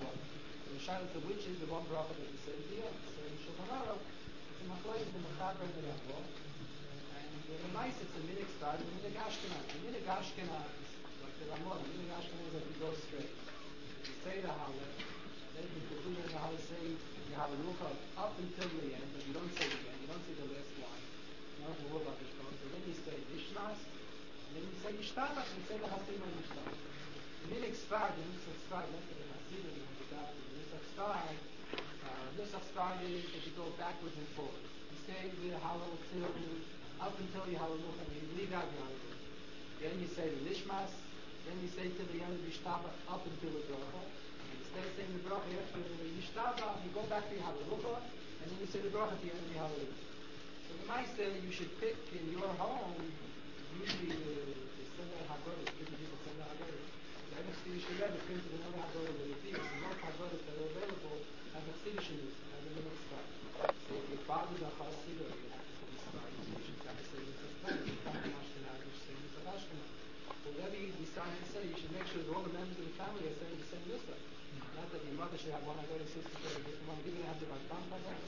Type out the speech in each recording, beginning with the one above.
one. So the shaila to which is the one bracha that you say at the end. So in Shulchan Aruch, it's a machlokes the Mechaber and the Rambam. And the mice, it's a minig start, and a minig Ashkenaz. The minig Ashkenaz, like the Ramon, the minig Ashkenaz is that you go straight. If you say the Hallel, then the conclusion of the Hallel say you have a look up until the end, but you don't say the end, you don't say the last line. You don't have to worry about the stones. So then you say Nishmas, and then you say Yishtabach, and you say the Hasim and Yishtabach. The minig start, the Nusach start, not the Hasim and the Nusach start. Nusach start is that you go backwards and forwards. You say the Hallel up until you have a look, and you leave out your Hallel. Then you say the Nishmas, then you say to the end of Yishtabach up until the bracha. And instead of saying the bracha after the Yishtabach, you go back to your Hallelujah, and then you say the bracha at the end of your Hallelujah. So the Ma'aseh you should pick in your home. Usually they send out Haggadah, different people send out Haggadah. The Emek Chassidus Rebbe printed another Haggadah with the Tiras, and most Haggadahs that are available have a Chassidus in it, have a little start. So if your father's a Chassid, or you have to start, you should have to say this as well. If you're from Ashkenaz, you should say this as Ashkenaz. Whatever you decide to say, you should make sure that all the members of the family are saying the same Nusach. Not that your mother should have one Haggadah, sister should have a different one. You're going to have to have one Haggadah.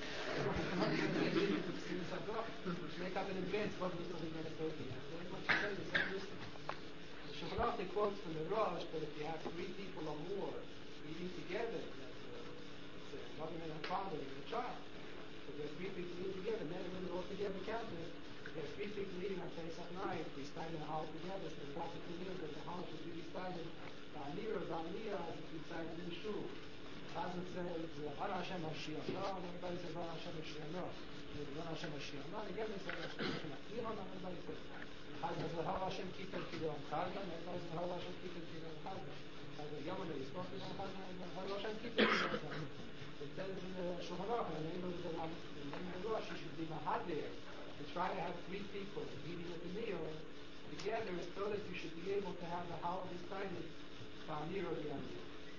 Make up in advance what Nusach is going to say to you. That's what you say, the same Nusach. The Shulchan Aruch quotes from the Rosh that if you have 3 people or more eating together, it's a mother and a father and a child. If you have 3 people eating together, men and women all together counted. If you have 3 people eating on Pesach night, we started the hall together, so the Prophet knew that the hall should be started by Amir or by Aliyah as if we started in the shul. Chazan says, Bar Hashem Mashiach, no, and everybody says Bar Hashem Mashiach, no. Bar Hashem Mashiach, no, and again they say Bar Hashem Mashiach, no, everybody says Chazan says, Har Hashem Kippur Kidon Chazan, everybody says Har Hashem Kippur Kidon Chazan. Chazan, Yom is supposed to be Chazan, Har Hashem Kippur Kidon Chazan. It says in the Shulchan Aruch, in the name of the Rosh, you should be Mahadir, to try to have 3 people eating at the meal together so that you should be able to have the holiday started by Amir or the Amir.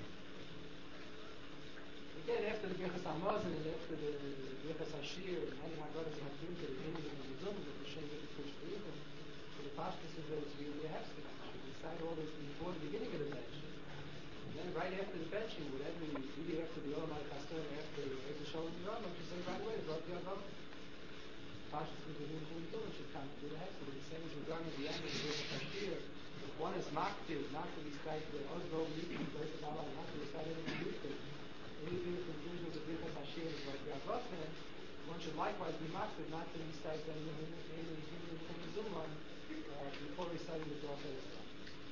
Again, after the Birchas Hamazon and after the Birchas Hashir, and many Haggadahs have been to the Indian and the Zum, that the Shem Birchas Kush B'Yidin, so the Pashtus is that it's really a hefsek. You should recite all this before the beginning of the benching. And then right after the benching, whatever you do after the Olam HaChastor, after the Shalom Yom, you say right away, B'Rach Yadav. Pashtus with the Rim Chum should come to the hefsek. The same as regarding the end of the Birchas Hashir. If one is maktir, not to recite the Ozro Mitzvah, Birchas Allah, not to recite anything Mitzvah, anything the conclusion of the Birchas Hashir is like Yavafen, one should likewise be maktir not to recite any Zulman before reciting the bracha as well.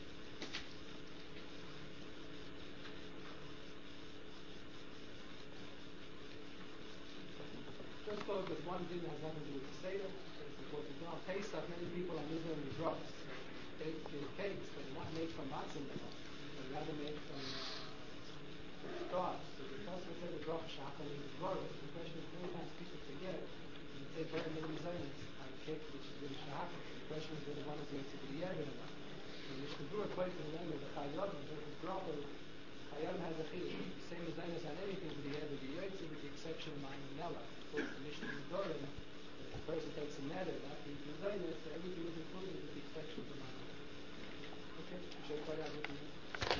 Just thought that one thing has nothing to do with the Seder, so it's important to know. Pesach, many people are using the drugs. Bake cakes, but they're not made from matzah anymore. They're rather made from straws. So the person said the bracha shachar means dvorim. The question is, many times people forget. You say very many zaynis on a cake which is really shachar. The question is whether one is going to be ever or not. And the Mishnah quotes in the name of the Chayyav, and the bracha, Chayyav has a chiddush. The same as zaynis on anything to be ever be yotze, with the exception of mine and Nella. Of course, the Mishnah is Dorim. If the person takes a neder, not to eat the zaynis, everything is included with the exception of mine. Okay, should I out with you?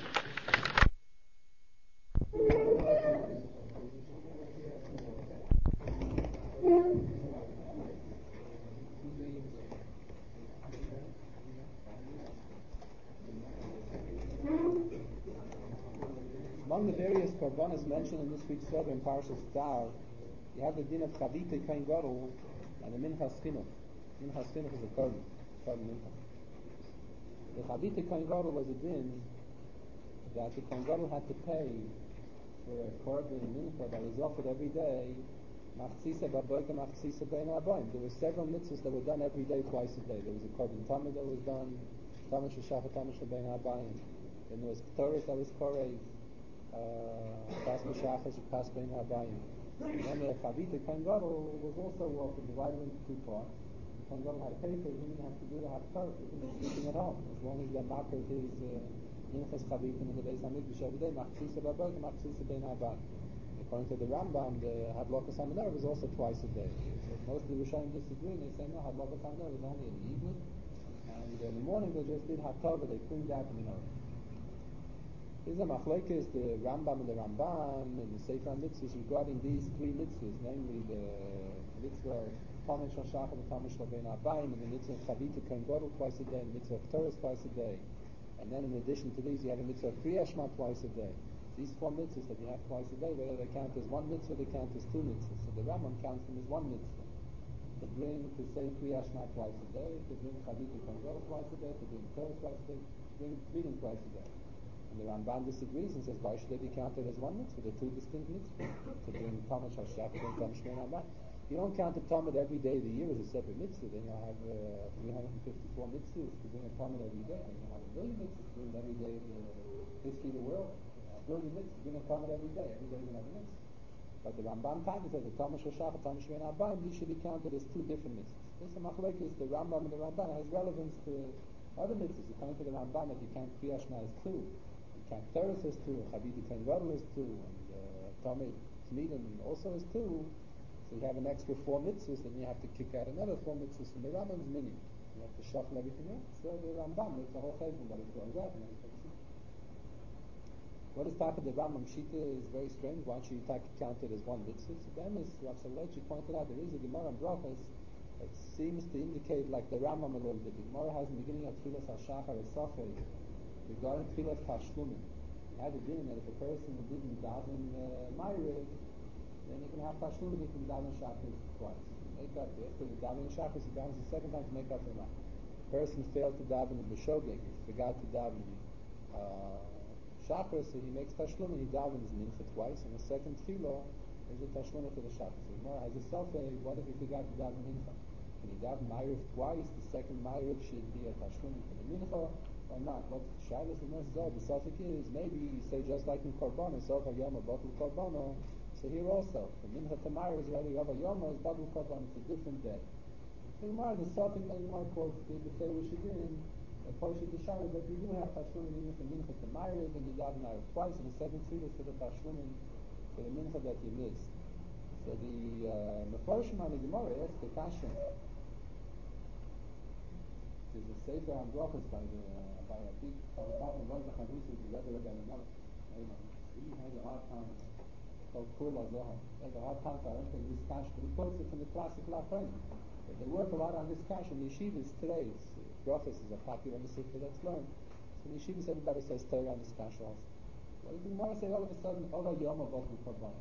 Among the various korbanos mentioned in this week's Seder in Parshas Dar, you have the din of Chavite Kain Gadol and the Minchas Chinuch. Minchas Chinuch is a korban mincha. The Chavite Kain Gadol was a din that the Kain Gadol had to pay for a korban mincha that was offered every day. Machzisa b'boika, machzisa bein ha'abayim. There were several mitzvahs that were done every day, twice a day. There was a korban tamid that was done, tamid sheshachar, tamid shebein ha'abayim. Then there was Torah that was koreh, pas b'shachar, pas bein ha'abayim. And then the Chavite Kain Gadol was also offered, divided into 2 parts. The Kain Gadol had to pay for it. He didn't have to do the haftarah because he was sleeping at home. As long as the makar his minchas chavitim in the Beis Hamikdash every day, machzisa b'boika, machzisa bein ha'abayim. According to the Rambam, the Hadlakas HaMenorah was also twice a day. So most of the Rishonim disagree, and they say no, Hadlakas HaMenorah was only in the evening, and in the morning they just did Haftarah, they cleaned out the menorah. Is a machlokes the Rambam and the Ramban and the Sefer Mitzvahs regarding these three mitzvahs, namely the mitzvah of Talmud Shal Shachar and Talmud Shal Ben Abayim, and the mitzvah of Chavita Kohen Gadol twice a day, and the mitzvah of Torah twice a day. And then in addition to these, you have a mitzvah of Kriya Shema twice a day. These four mitzvahs that you have twice a day, whether they count as one mitzvah, they count as two mitzvahs. So the Rambam counts them as one mitzvah. To say Kriya Shema twice a day, to bring Chavita Kohen Gadol twice a day, to bring Torah twice a day, to bring Tefillin twice a day. And the Ramban disagrees and says, why should they be counted as one mitzvah? They're two distinct mitzvahs. To bring Talmud Shal Shachar and Talmud Shal Ben Abayim. You don't count the Talmud every day of the year as a separate mitzvah. Then you'll have 354 mitzvahs to bring a Talmud every day. And you'll have a billion mitzvahs to bring every day of the history of the world. A billion mitzvahs to bring a Talmud every day. Every day is another mitzvah. But the Ramban Tanya says the Talmud Shal Shachar, Talmud Shal Ben Abayim, these should be counted as two different mitzvahs. This is a machlokes, the Rambam and the Ramban has relevance to other mitzvahs. According to the Ramban, that you count Kriya Shema as two. You count Torah as two, Chavita Kohen Gadol as two, and Talmud Tefillin also as two. So you have an extra four mitzvahs, then you have to kick out another four mitzvahs from the Rambam's minyan. You have to shuffle everything else. So the Rambam makes a whole cheshbon, but it's all that. What is type of the Rambam Shita is very strange. Why should you count it as one mitzvah? So then, as Rav Soloveitchik pointed out, there is a Gemara in Brachos that seems to indicate like the Rambam a little bit. The Gemara has in the beginning of Tfilas HaShachar a Safed regarding Tfilas Tashlumin. It had a din that if a person didn't daven Ma'ariv, then you can have Tashlumin, you can daven Shachar twice. Make up after the daven Shachar, he davens the second time to make up for that. The person failed to daven the B'shogeg, he forgot to daven Shachar, so he makes Tashlum and he davens Mincha twice, and the second tefillah is a Tashlum for the Shachar. So Gemara has a self-aid, what if he forgot to daven Mincha? Can he daven Ma'ariv twice? The second Ma'ariv should be a Tashlum for the Mincha, or not? What Shabbos and Moshe the suffix is, maybe you say just like in Korban, Sof HaYom Batul Korban, so here also, the Mincha to Ma'ariv is already Rav HaYom, is Batul Korban, it's a different day. So Gemara, the suffix that Gemara calls the B'Fei Shadin, Poshet the Shabbos, that you do have Tashlumin even for Mincha to Ma'ariv, and you daven Ma'ariv twice, and the second tefillah for the Tashlumin for the Mincha that you missed. So the Mefarshim on the Gemara asks the Kasha. There's a Sefer on Brachos by a big Chazal Rosh Hashanah, who's the Rebbe and another. He has a hard time called Kurla Zohar. He has a hard time to answer this Kasha, but he quotes it from the classic Lachayim. They work a lot on this Kasha in the yeshivas today. Brachos is a popular Masechta that's learned. So in yeshivas everybody says Torah on this Kasha also. What does the Gemara say all of a sudden? Ova Yom Batul Korban.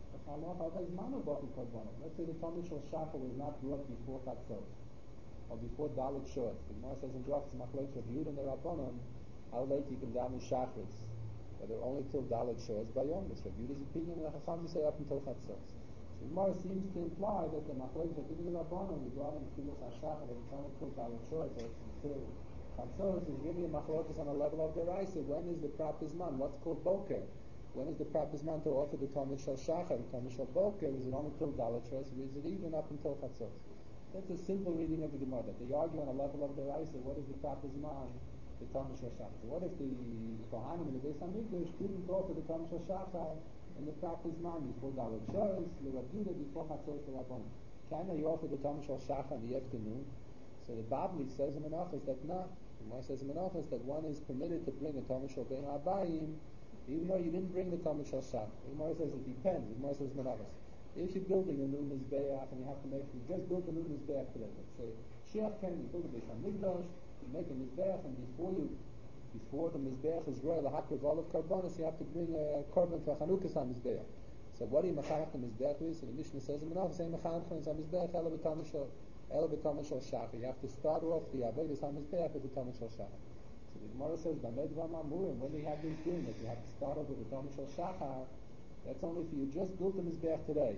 Let's say the Talmud Shal Shachar was not brought before Chatzos or before Dalit Shores. The Gemara says in Brachos Machlokes Rav Yehuda and the Rabbanon how late you can daven Shachris, whether only till Dalit Shores by Yom. It's Rav Yehuda's opinion, and the Chacham say up until Chatzos. The Gemara seems to imply that the Machlokes Rav Yehuda and the Rabbanon regarding Tfilas HaShachar that it's only till Dalit Shores or until Chatzos is really a Machlokes on the level of the Raisa. When is the proper Zman? What's called Boker? When is the proper Zman to offer the Talmud Shal Shachar, the Talmud Shal Boker? Is it only till Dalit Shores, or is it even up until Chatzos? That's a simple reading of the Gemara, that they argue on a level of the Raisa, what is the proper Zman, the Talmud Shal Shachar. So what if the Kohanim in the Beis HaMikdash didn't offer the Talmud Shal Shachar in the proper Zman before Dalit Shores, Rav Yehuda before Chatzos for Rabbanon? Can they offer the Talmud Shal Shachar in the afternoon? So the Babli says in Menachos that not. The Gemara says in Menachos that one is permitted to bring a Talmud Shal Ben Abayim even though you didn't bring the Talmud Shal Shachar. The Gemara says it depends. The Gemara says Menachos. If you're building a new Mizbeach and you have to make, you just built a new Mizbeach today. Let's say Sheach Ken, you build a Beis HaMikdash, you make a Mizbeach, and before the Mizbeach is royal, a hakrav all of Karbonis, you have to bring a Korban for Chanukas on Mizbeach. So what do you mechanech the Mizbeach with? So the Mishnah says in Menachos, say mechanech on Mizbeach ela b'Talmud Shal Shachar. You have to start off the Avodas on Mizbeach with the Talmud Shal Shachar. So the Gemara says, Bamed V'Mamurim, when they have this doing that you have to start off with the Talmud Shal Shachar, that's only if you just built a Mizbeach today.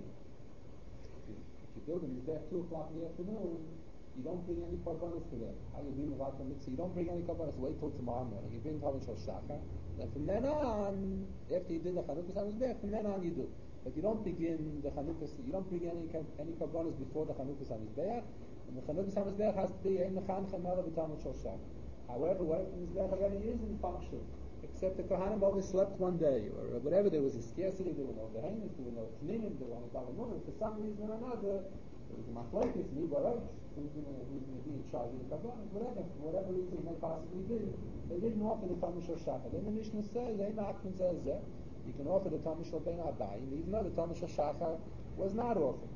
If you build a Mizbeach 2 o'clock in the afternoon, you don't bring any Karbonis today. How you bring the Vat Mitzvah? You don't bring any Karbonis. Wait till tomorrow morning. You bring Talmud Shal Shachar. Then from then on, after you did the Chanukas on Mizbeach, from then on you do. But you don't begin the Chanukas, you don't bring any Karbonis before the Chanukas on Mizbeach. And the Chanukas on Mizbeach has to be Ein Mechanechem Ela B'Talmud Shal Shachar. However, what if the Mizbeach already is in function? Except the Kohanim overslept one day, or whatever, there was a scarcity, there were no Gehenis, there were no Tninim, there were only Balamurim, for some reason or another, There's a machlokes, me baruch, who's going to be in charge of the karbanos, whatever, for whatever reason it may possibly be. They didn't offer the Talmud Shel Shachar. Then the Mishnah says, you can offer the Talmud Shel Ben Abayim, even though the Talmud Shel Shachar was not offered.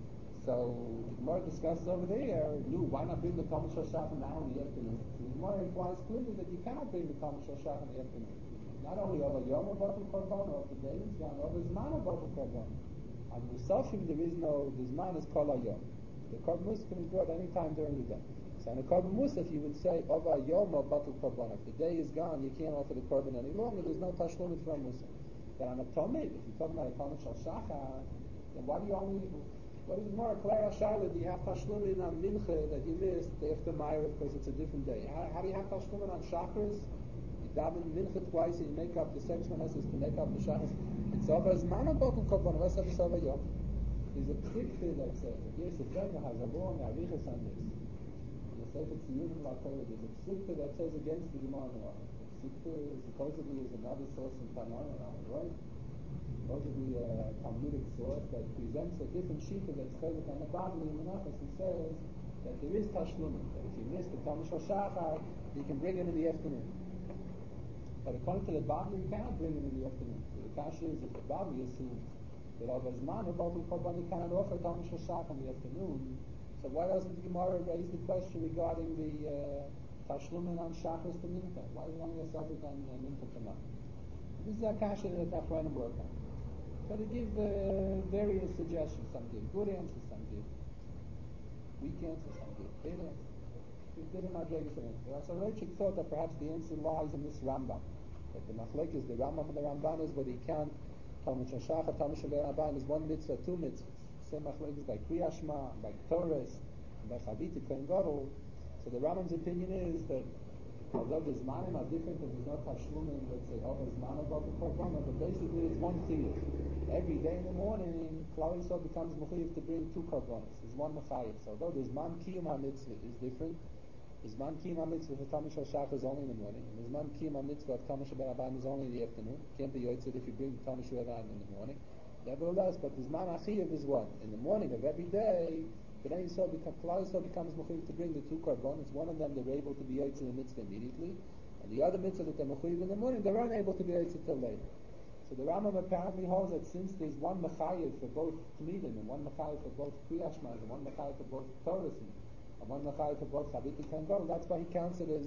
So the Gemara discusses over there, why not bring the Talmud Shel Shachar now in the afternoon? So the Gemara implies clearly that you cannot bring the Talmud Shel Shachar in the afternoon. Not only over Yom Batul Korban, or the day is gone, over Zman Batul Korban. On Musafim there is no, the Zman is Kol Hayom. The Korban Musaf can be brought any time during the day. So on the Korban Musaf you would say, over Yom Batul Korban. If the day is gone, you can't offer the Korban any longer, there's no Tashlumit from Musaf. But on a Tomid, if you're talking about a Talmud Shel Shachar, then what is more Clara Shaila? Do you have Tashlumin on Mincha that you missed after Ma'ariv because it's a different day? How do you have Tashlumin on Shachars? You daven Mincha twice and you make up the section messages to make up the Shachars. It's over as Mana Batul Korban. What's up? It's over Yom. There's a picture that says it. Yes, the Gemara has a long Arichas on this. In the Sefer Tziyunim LaTorah, there's a picture that says against the Gemara. The picture supposedly is another source from Tanakh, right? Supposedly a Talmudic source that presents a different shita that's chaylik on the Babli in Menachos and says that there is Tashlumin, that if you miss the Talmud Shel Shachar, you can bring it in the afternoon. But according to the Babli, you cannot bring it in the afternoon. So the kasha is if the Babli assumes that over Zman or Batul Korban you cannot offer Talmud Shel Shachar in the afternoon, so why doesn't the Gemara raise the question regarding the Tashlumin on Shachris to Mincha? Why is it only a subject on Mincha to Mincha? This is a kasha that I'm trying to work on. So they give various suggestions. Some give good answers, some give weak answers, some give bad answers. There's different madrigas of answers. So Reichik thought that perhaps the answer lies in this Rambam. That the machlek is the Rambam and the Ramban is whether he can Talmud Shel Shachar, Talmud Shel Ben Abayim is one mitzvah, two mitzvahs. Same machlek is by Kriyas Shema, by Torres, and by Chavita Kohen Gadol. So the Rambam's opinion is that although the Zmanim are different and there's no Tashlumin, let's say, over Zmanim, over Korban, but basically it's one chiyuv. Every day in the morning, Klal Yisrael becomes mechuyev to bring two korbanos. There's one mechayev. So although the Zman Kiyum HaMitzvah is different, the Zman Kiyum HaMitzvah for Talmud Shel Shachar is only in the morning, and the Zman Kiyum HaMitzvah of Talmud Shel Ben Abayim is only in the afternoon. Can't be yotzid if you bring Talmud Shel Ben Abayim in the morning. Nevertheless, but the Zman Achiyev is one. In the morning of every day, Klal Yisrael becomes mechuyev to bring the two korbanos. One of them they're able to be yotzid in the mitzvah immediately, and the other mitzvah that they're mechuyev in the morning, they're unable to be yotzid till later. So the Rambam apparently holds that since there's one mechayev for both Tmidim, and one mechayev for both Kriyas Shema, and one mechayev for both Torahs, and one mechayev for both Chavit and Kohen Gadol, that's why he counts it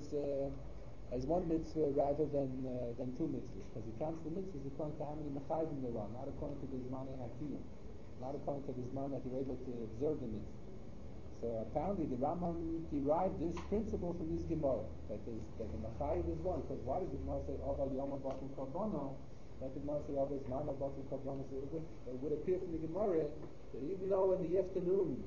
as one mitzvah rather than two mitzvahs, because he counts the mitzvahs according to how many mechayevim there are, not according to the Zman Hakiyim, not according to the Zman that you're able to observe the mitzvah. So apparently the Rambam derived this principle from this Gemara, that the mechayev is one, because why does the Gemara say Ava Yom Batul Korban? Like the Gemara says, always man about the korbanos. It would appear from the Gemara that even though in the afternoon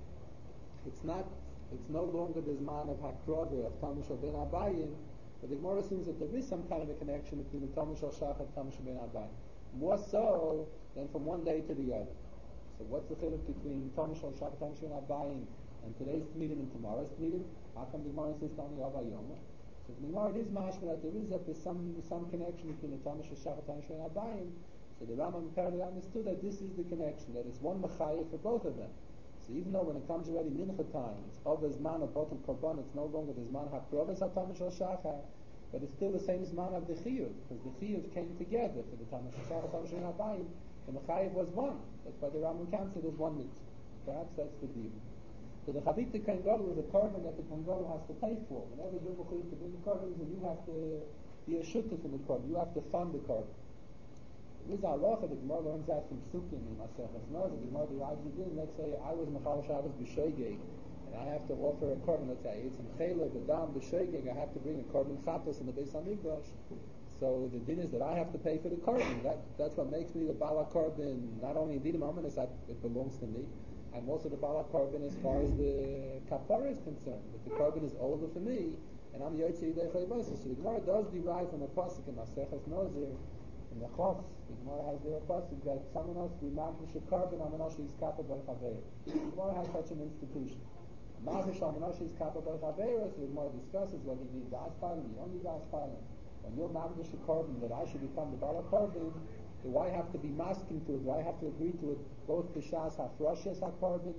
it's no longer the Zman of Hakrova of Talmud Shel Ben Abayim, but the Gemara assumes that there is some kind of a connection between the Talmud Shel Shachar and Talmud Shel Ben Abayim, more so than from one day to the other. So what's the chiluk between Talmud Shel Shachar, Talmud Shel Ben Abayim, and today's Tmidim and tomorrow's Tmidim? How come the Gemara insists only Ava Yom? So the Gemara is mashma that there is some connection between the Talmud Shel Shachar and Talmud Shel Ben Abayim. So the Rambam apparently understood that this is the connection, that it's one mechayev for both of them. So even though when it comes already mincha time, it's over Zman of Batul Korban, it's no longer the Zman HaKrovas of Talmud Shel Shachar, but it's still the same Zman of the Chiyuv, because the Chiyuv came together for the Talmud Shel Shachar and Talmud Shel Ben Abayim. The mechayev was one. That's why the Rambam counts it as one mitzvah. Perhaps that's the deal. So the Chavit Kohen Gadol is a korban that the Kohen Gadol has to pay for. Whenever you're mechuyev to bring the korban, you have to be a shutuf in the korban. You have to fund the korban. There is a halacha the Gemara learns that from Sukkim in Maseches Nozah. The Gemara derives it in. Let's say I was Mechal Shabbos b'shoigeg, and I have to offer a korban. Let's say it's in Chela, the Dam b'shoigeg. I have to bring a korban chatos in the Beis Hamikdash. So the din is that I have to pay for the korban. That's what makes me the Bala korban. Not only in Dinim Amanis, it belongs to me. I'm also the Bala korban as far as the kapara is concerned. That the korban is older for me, and I'm the Yotzei Yidei Chayvasa. So the Gemara does derive from a pasuk in Maseches Nozir, in the Chaf. The Gemara has there a pasuk that someone else be magnish a korban, someone else is kappa by chaver. The Gemara has such an institution. Magnish someone else is kappa by chaver. So the Gemara discusses whether you need das palim, you don't need das palim. When you're magnish a korban, that I should become the Bala korban. Do I have to be masking to it? Do I have to agree to it both b'shas hafrashas hakorban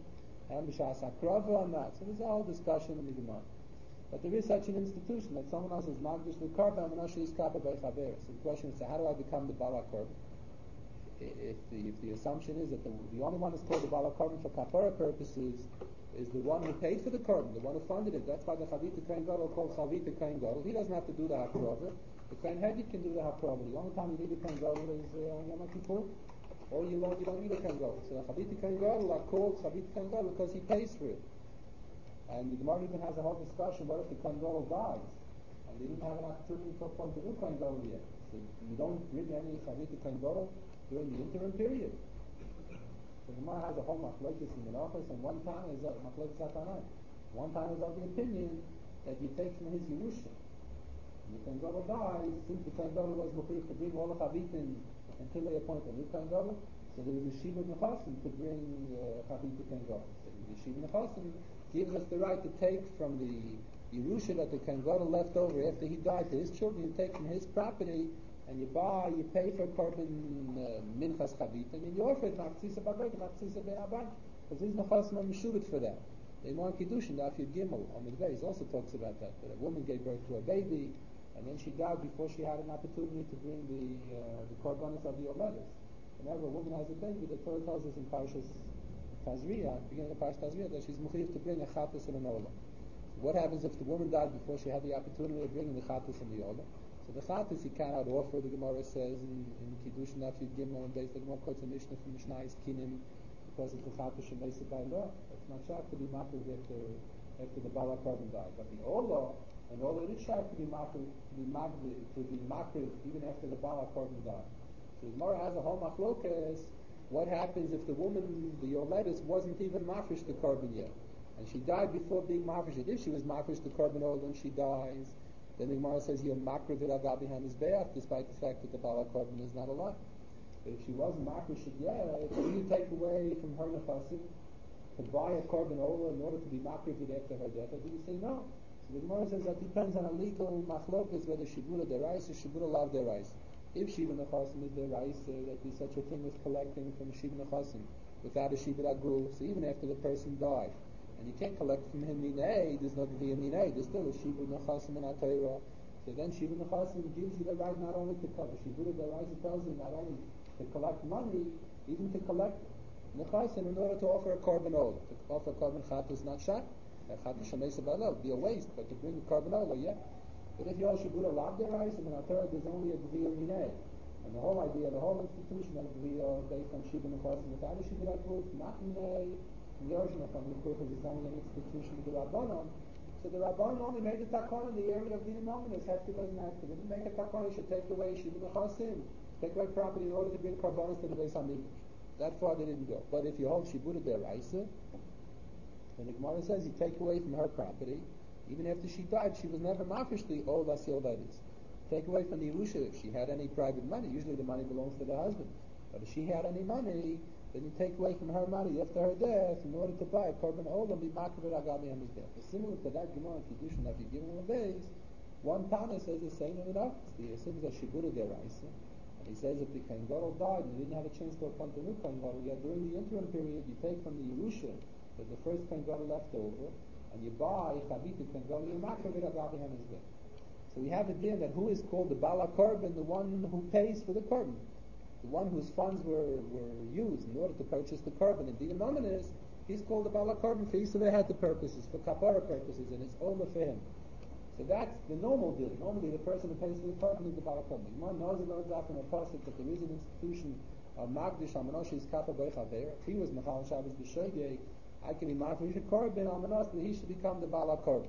and b'shas hakrava or not. So there's a whole discussion in the Gemara. But there is such an institution that someone else is magdish the korban, and Manosh is kappa by chaver. So the question is, so how do I become the bala korban? If the assumption is that the only one who's called the bala korban for kapara purposes is the one who paid for the korban, the one who funded it. That's why the Chavita Kohen Gadol called Chavita Kohen Gadol. He doesn't have to do the hakrava. The Kohen Hedid can do the hakrava. The only time you need a Kohen Gadol is on Yom Kippur. All year long you don't need a Kohen Gadol. So the Chavita Kohen Gadol are called Chavita Kohen Gadol because he pays for it. And the Gemara even has a whole discussion, what if the Kohen Gadol dies? And they didn't have an opportunity to appoint a new Kohen Gadol yet. So you don't bring any Chavita Kohen Gadol during the interim period. So the Gemara has a whole machlokes in the office, and one time is machlokes hatanai. One time is of the opinion that you take from his Yerusha. When the Kohen Gadol dies, since the Kohen Gadol was mechuyev to bring all the chavitim until they appoint a new Kohen Gadol, so the Yeshiva Nechasim to bring Chavita Kohen Gadol. So the Yeshiva Nechasim gives us the right to take from the Yerusha that the Kohen Gadol left over after he died to his children. You take from his property and you pay for korban minchas chavita, and you offer it machzisa b'abayit, machzisa be'abayit, because these Nechasim are meshubit for that. They want kiddushin. The Afyud Gimel on the days also talks about that a woman gave birth to a baby, and then she died before she had an opportunity to bring the korbanos of the yoledes. Whenever a woman has a baby, the Torah tells us in Parshas Tazria, beginning of Parshas Tazria, that she's mechuyev to bring a chatas and an olah. So what happens if the woman died before she had the opportunity of bringing the chatas and the olah? So the chatas he cannot offer. The Gemara says in Kiddushin Afyud Gimel and Beis, the Gemara quotes a Mishnah from Mishnayis Kinim, because it's a chatas shemesa by law. It's not shak to be makriv after the bala korban died. But the olah, and olah is shak to be makriv even after the bala korban died. So the Gemara has a whole machlokas. What happens if the woman, the yoledes, wasn't even mafresh the korban yet, and she died before being mafresh? If she was mafresh the korban olah and she dies, then the Gemara says you're makriv it agabi hamizbeach, despite the fact that the bala korban is not alive. But if she wasn't mafresh it yet, can you take away from her nechasim to buy a korban olah in order to be makriv it after her death? Or do you say no? So the Gemara says that depends on a legal machlokas whether shibura derais or shibura lav derais. If Shiva Nechasim is derais, that there's such a thing as collecting from Shiva Nechasim without a Shiva Agul, so even after the person died, and you can't collect from him minei, there's no Gviyah minei, there's still a Shiva Nechasim in Atayra. So then Shiva Nechasim gives you the right not only to cover Shiva derais, it tells you not only to collect money, even to collect Nechasim in order to offer a korban olah. To offer a korban chat is not shak. Chat shemesa b'alel would be a waste, but to bring a korban olah, yeah. But if you also do a lav derais, and in our Torah there's only a Gviyah minei, and the whole idea, the whole institution of Gviyah based on Shiva Nechasim without a Shiva Agul, not minei, and yours from the Kurch is only an institution of the Rabbanon. So the Rabbanon only made the takon in the area of the Mominus. Hefker doesn't have to. They didn't make a takon. They should take away Shiva Nechasim, take away property in order to bring korbanos to the Beis Hamikdash. That far they didn't go. But if you hold Shiva deraisa, then the Gemara says you take away from her property. Even after she died, she was never mafishly all that's yoledes. Take away from the Yerusha if she had any private money. Usually the money belongs to the husband. But if she had any money, then you take away from her money after her death in order to buy a korban olah, be makriv agabi hamizbeach. Similar to that Gemara in Kiddushin that you give him a base, one Tana says the same in the office. He assumes that shibura deraisa, and he says if the Kohen Gadol died and he didn't have a chance to appoint a new Kohen Gadol, yet during the interim period you take from the Yerusha that the first Kohen Gadol left over, and you buy Chavita Kohen Gadol, you're makriv agabi hamizbeach. So we have it there that who is called the bala korban, the one who pays for the korban, the one whose funds were used in order to purchase the korban. And the Mominus, he's called the bala korban for Yisrael had the purposes, for kapara purposes, and it's all for him. So that's the normal deal. Normally the person who pays for the korban is the bala korban. Gemara knows it learns out from a pasuk that there is an institution of Magdish Amanoshis Kappa Beichaver. If he was Mechal Shabbos B'Shogeg, I can be Magdish a korban Amanos that he should become the bala korban.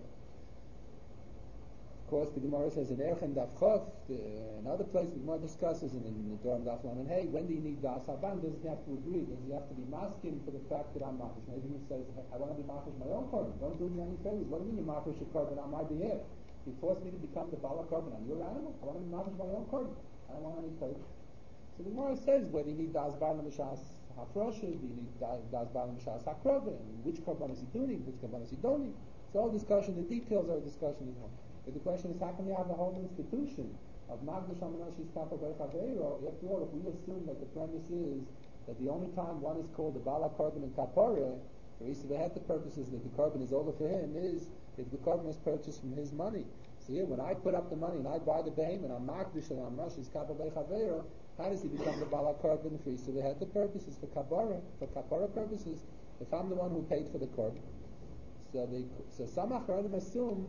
Of course, the Gemara says in Erchen Daf Chof, another place the Gemara discusses, and in the Durham Daf Laman, hey, when do you need Das Haban? Does he have to agree? Does he have to be masking for the fact that I'm mafish? Maybe he says, I want to be mafish my own korban. Don't do me any favors. What do you mean you're mafish a korban on my behalf? You forced me to become the bala korban on your animal. I want to be mafish my own korban. I don't want any favors. So the Gemara says whether you need Das Balam Mishas Hafrosha, do you need Das Balam Mishas Hakrova, and which korban is he doing, which korban is he doing? It's all discussion. The details are a discussion as well. But the question is, how can you have a whole institution of Magdish Amanoshis Kappa Beichaveiro? After all, if we assume that the premise is that the only time one is called the Bala Korban and Kapara For Isabaheta purposes, that the carbon is over for him is if the carbon is purchased from his money. So here, when I put up the money and I buy the behemoth, I'm makdish and I'm Rashi's kappa beichavero, how does he become the bala carbon for Isabaheta purposes, for kapara purposes, if I'm the one who paid for the carbon? So some achronim assume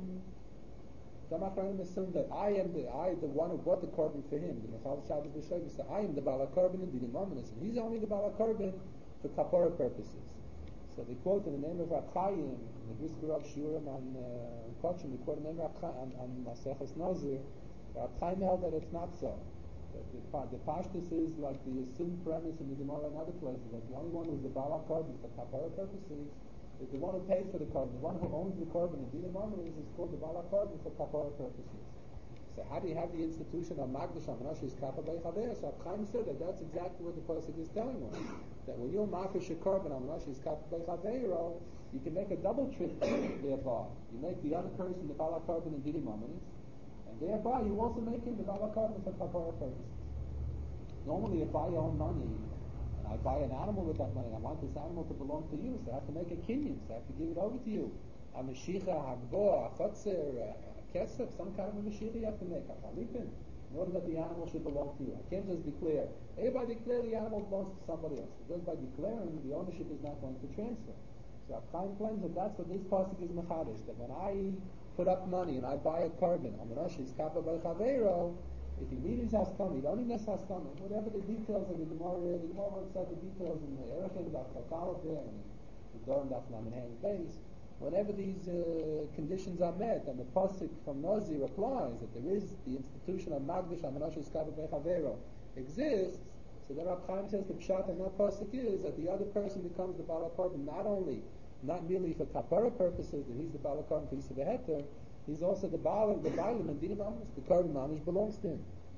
that I am the one who bought the carbon for him. The Mechal Shabbos B'Shovis, so I am the bala carbon in the Mominus, and he's only the bala carbon for kapara purposes. So they quote in the name of Rav Chaim, the Brisker Rav Shurim on Kochim, they quote in the name of Rav Chaim on Maseches Nazir. Rav Chaim held that it's not so. That the Pashtus is like the assumed premise in the Gemara and other places, that the only one who's the bala carbon for kapara purposes is the one who paid for the carbon. The one who owns the carbon in Dina Mominus is called the bala carbon for kapara purposes. So how do you have the institution of Magdash Amanash is kappa beichavera? So Rav Chaim said that that's exactly what the pasuk is telling us. That when you're mafish a carbon Amanash is kappa beichavera, you can make a double trick thereby. You make the other person the bala carbon in Dina Mominus, and thereby you also make him the bala carbon for kapara purposes. Normally, if I own money and I buy an animal with that money, I want this animal to belong to you, so I have to make a kinyan, so I have to give it over to you. A meshicha, a hagbo, a chotzer, a kesef, some kind of a meshicha you have to make, a chalipin, in order that the animal should belong to you. I can't just declare. Everybody declare the animal belongs to somebody else. Just by declaring, the ownership is not going to transfer. So Rav Chaim claims that that's what this pasuk is mechadish, that when I put up money and I buy a carbon, Amanash is kappa beichavero, if he needs haskama, he don't need haskama. Whatever the details of the Gemara wants out the details in the Erechim, Daf Kakal there, and the Dorim Daf Lamed base. Whenever these conditions are met, and the pasuk from Nazi replies that there is the institution of Magdish Amanash Kappa Bechavero exists, so then Rav Chaim says the pshat in that pasuk is that the other person becomes the bala carbon not merely for kapara purposes, that he's the bala carbon for Yisrael Beheter. He's also the Baal and Dinim Amish. The carbon Amish belongs to him.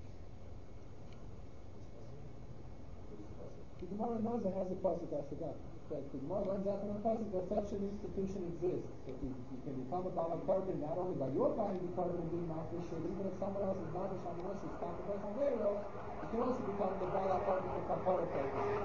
The Gemara knows it has a pasuk, I forgot. The Gemara runs out from a pasuk that such an institution exists. That you can become a Baal carbon not only by your buying the carbon and being Mafish, but even if someone else is Mafish on the Rosh, is Kappa Bechavero, you can also become the Baal carbon for Kapara purposes.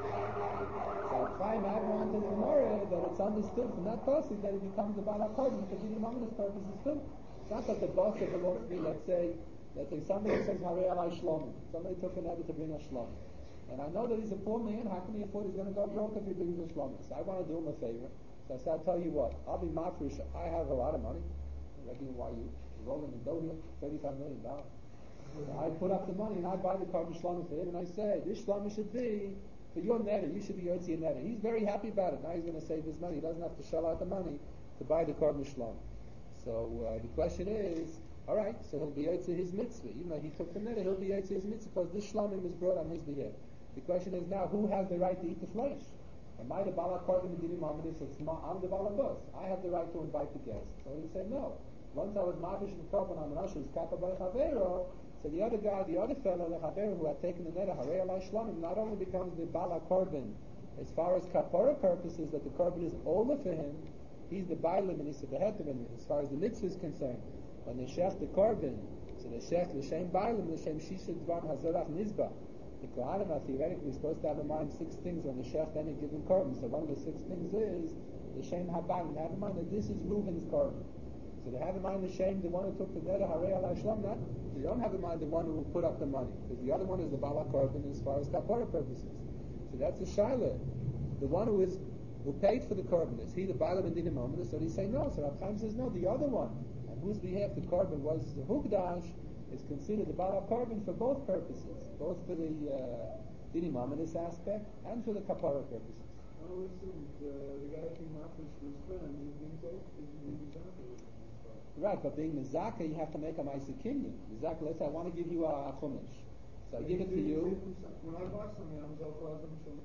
So Chaim add on to the Gemara that it's understood from that pasuk that it becomes the Baal carbon for Dinim Amish purposes too. Not that the boss of the belongs to me, let's say somebody says, Harei alai shlomi. Somebody took an effort to bring a shlomi. And I know that he's a poor man, how can he afford he's going to go broke if he brings a shlomi? So I want to do him a favor. So I said, I'll tell you what, I'll be mafresh, I have a lot of money. Why you rolling the dough here, $35 million. So I put up the money and I buy the carbon shlomi for him and I say, this shlomi should be for your netter, you should be Yotzi netter. He's very happy about it. Now he's going to save his money. He doesn't have to shell out the money to buy the carbon shlomi. So the question is, all right, so he'll be Yotze his mitzvah. Even though he took the netter, he'll be Yotze his mitzvah because this shlomim is brought on his behalf. The question is now, who has the right to eat the flesh? Am I the bala carbon in Dinim Amish? I'm the bala boss. I have the right to invite the guests. So he said no. Once I was mafish the carbon on Rosh, kappa by chavero. So the other guy, the other fellow, the chavero who had taken the netter, harei alai shlomim, not only becomes the bala carbon as far as kapara purposes, that the carbon is over for him. He's the Bailim and he's the Beheter, as far as the mitzvah is concerned. When they shech the carbon, so they shech the Shem Bailim, the Shem Shisha Dvar Hazorach Nizba. The Kohanim are theoretically supposed to have in mind 6 things when they shech any given carbon. So one of the 6 things is the Shem HaBailim. They have in mind that this is Reuben's carbon. So they have in mind the Shem, the one who took the Neder, Harei Alai Shlom, they don't have in mind the one who put up the money. Because the other one is the Bala carbon as far as Kapara purposes. So that's the Shaila. The one who paid for the carbon, is he the Bailam and Dinim Amish? So they say no. So Rav Chaim says no, the other one, on whose behalf the carbon was the Hukdash, is considered the Bala carbon for both purposes, both for the Dinim Amish aspect and for the Kapara purposes. Oh, listen, the guy came out for his friend, he's being told, Right, but being Mizaka, you have to make a Maisa Kinyan. Mizaka, let's say I want to give you a Chumash. So I give it to you. When I buy something, I'm so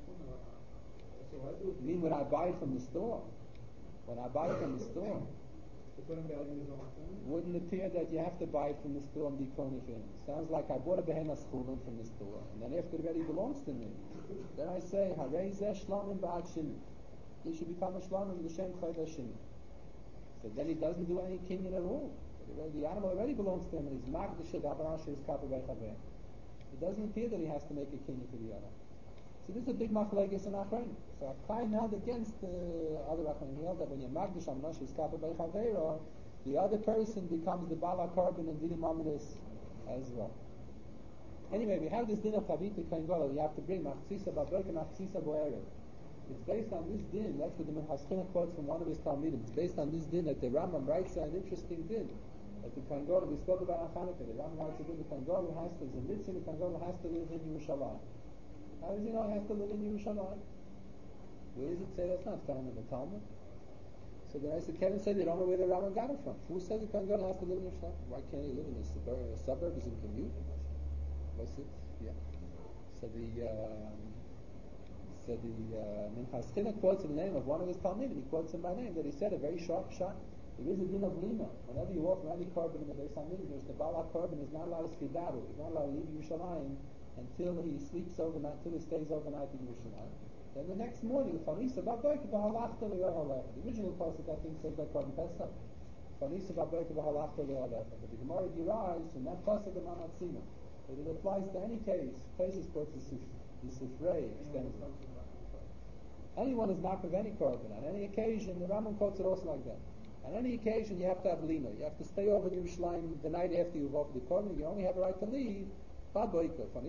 I do it. You mean when I buy it from the store? When I buy it from the store. Wouldn't appear that you have to buy it from the store and be kona for him. Sounds like I bought a behena schulim from the store, and then after it already belongs to me. Then I say, Harei zeh shlamim ba'ad shini. He should become a shlamim l'shem chayda shini. So then he doesn't do any kinyan at all. The animal already belongs to him, and he's magdish it, his kappa b'chaver. It doesn't appear that he has to make a kinyan for the other. So this is a big machlekes in Achronim. So Klein held against the other Achronim. He held that when you're magdish on Nosh Yiskapa by Chavera, the other person becomes the Bala Korban and Dinim Aminis as well. Anyway, we have this din of Chavita Kain Gadol. You have to bring Machzisa Baboik and Machzisa Boerev. It's based on this din. That's what the Minchas Chinuch quotes from one of his Talmidim. It's based on this din that the Rambam writes an interesting din. That the Kain Gadol, we spoke about on Chanukah, the Rambam writes a din, the Kain Gadol has to, the mitzvah, the Kain Gadol has to live in Yerushalayim. How does he know he has to live in Yerushalayim? Where does it say that's not found in the Talmud? So then I said, Kevin said, they don't know where the Rambam got it from. Who says the Kain Gadol has to live in Yerushalayim? Why can't he live in the suburbs and commute? What's it? Yeah. So the Minchas Chinuch quotes the name of one of his Talmidim. He quotes him by name that he said a very sharp shot. There is a din of lima. Whenever you offer any korban in the Beis Hamikdash, the Bala korban is not allowed to skedaru. He's not allowed to leave Yerushalayim until he sleeps overnight, until he stays overnight in Yerushalayim. Then the next morning, the original pasuk I think says by Korban Pesach. But the Gemara derives from that pasuk of Mamatzina that it applies to any case. Cases quotes the Sifrei extensively. Anyone is not of any korban on any occasion. The Rambam quotes it also like that. On any occasion, you have to have lina. You have to stay over in Yerushalayim the night after you've offered the korban. You only have a right to leave. So the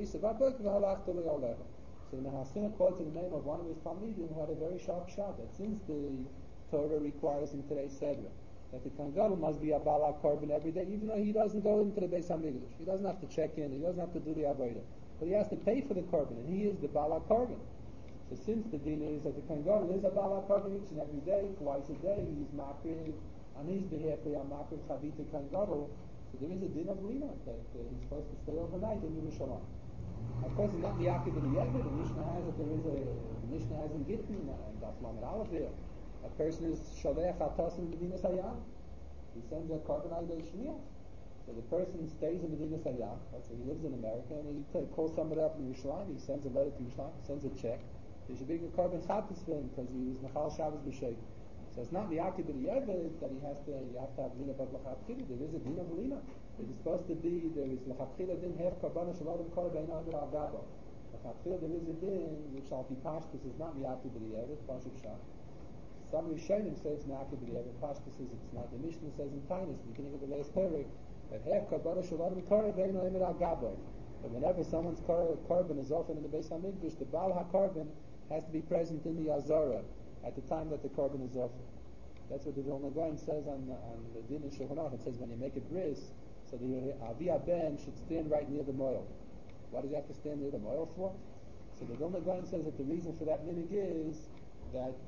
Minchas Chinuch quotes in the name of one of his Talmidim who had a very sharp shot that since the Torah requires in today's Sedra that the Kohen Gadol must be a Bala korban every day, even though he doesn't go into the Beis Hamikdash. He doesn't have to check in. He doesn't have to do the Avodah. But he has to pay for the korban, and he is the Bala korban. So since the din is that the Kohen Gadol is a Bala korban each and every day, twice a day, he's makriv on his behalf. They are makriv chavita Kohen Gadol. So there is a din of lina that he's supposed to stay overnight in Yerushalayim. Of course, it's not the Yaakov of the Yeved. The Mishnah has that the Mishnah has in Gittin and Daf Lamed Aleph here. A person is Sholech Hatasim Medinas Hayam. He sends a korban al Shmiach. So the person stays in Medinas Hayam. Let's say he lives in America and he calls somebody up in Yerushalayim. He sends a letter to Yerushalayim. He sends a check. They should bring a korban chatas for him because he was Mechal Shabbos B'Sheik. So it's not the Yaakov of the Yeved that you have to have lina but l'chatchila. There is a din of lina. It is supposed to be, there is l'chatchila din hef korban shaladim korban under al gabo. L'chatchila there is a din which al pi pashtus is not the Yaakov of the Yeved, Pashup Shah. Some Rishonim say it's Yaakov of the Yeved, Pashtus says it's not. The Mishnah says in Tainus, beginning of the last parak, that hef korban shaladim korban under al gabo. But whenever someone's korban is offered in the Beis Hamikdash, the Baal HaKorban has to be present in the Azara at the time that the korban is offered. That's what the Vilna Gaon says on the din in Shulchan Aruch. It says when you make a bris, so the Avi Ben should stand right near the moil. Why does he have to stand near the moil for? So the Vilna Gaon says that the reason for that minhag is that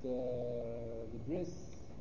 the bris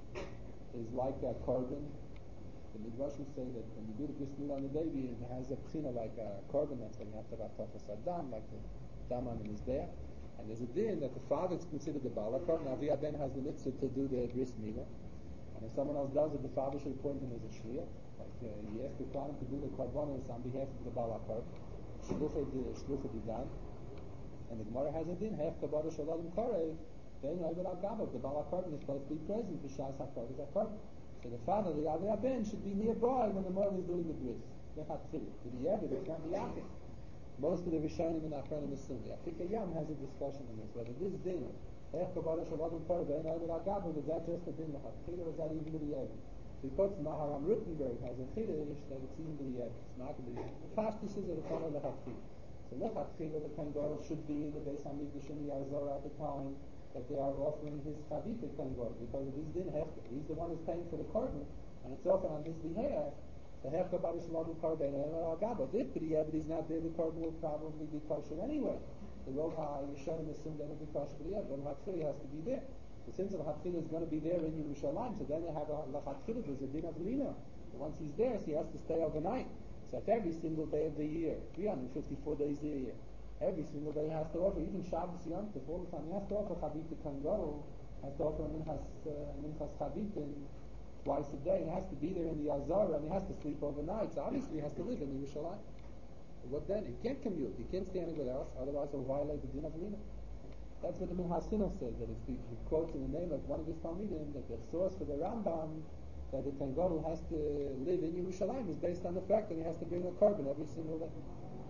is like a korban. The Midrashim say that when you do the bris milah on the baby, it has a pchina like a korban. That's why you have to have tafas adam, like the dam on the mizbeach. And there's a din that the father is considered the Bala korban. Avi Ben has the mitzvah to do the bris milah. And if someone else does it, the father should appoint him as a shliach. Like he asked the Kohen to do the korbanos on behalf of the Bala korban. Shlucha didan. And the Gemara has a din, half kabbalah shaladim korev, then over al gabav. The Bala korban is supposed to be present for shas hakodesh hakorban. So the father, the Avi Ben, should be nearby when the mother is doing the bris. To the Yeved, it's not the Yaakov. Most of the Rishonim and Achronim assume. The Afika Yam has a discussion on this, whether this din, half kabbalah shaladim korev, then over al gabav, is that just a din l'chatchila, or is that even to the Yeved? Because Maharam Rutenberg has a chiddush that it's even to the Yeved. It's not to the Yeved. The fastest is a Tana l'chatchila. So l'chatchila, the Kohen Gadol should be in the Beis Hamikdash in the Azara at the time that they are offering his chavita Kohen Gadol, because if he's din hefker, he's the one who's paying for the korban, and it's offered on his behalf. The hefker b'arish l'adu korban and al gabot. If the Yeved is not there, the korban will probably be kosher anyway. The Rov HaYeshonim assume that it will be kosher for the Yeved. The l'chatchila has to be there. So since the l'chatchila is going to be there in Yerushalayim, so then they have a l'chatchila. There's a din of lina. So once he's there, so he has to stay overnight. So if every single day of the year, 354 days a year, every single day he has to offer, even Shabbos Yom Tov, all the time, he has to offer chavita Kohen Gadol, has to offer minchas chavita twice a day. He has to be there in the Azara, and he has to sleep overnight. So obviously he has to live in Yerushalayim. What then? He can't commute. He can't stay anywhere else, otherwise he'll violate the din of lina. That's what the Minchas Chinuch says, that he quotes in the name of one of his Talmidim, that the source for the Rambam, that the Kohen Gadol has to live in Yerushalayim, is based on the fact that he has to bring a korban every single day.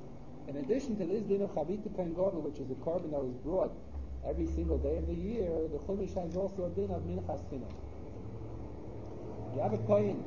In addition to this din of Chavita Kohen Gadol, which is a korban that was brought every single day of the year, the Chumash has also a din of Minchas Chinuch. You have a Kohen,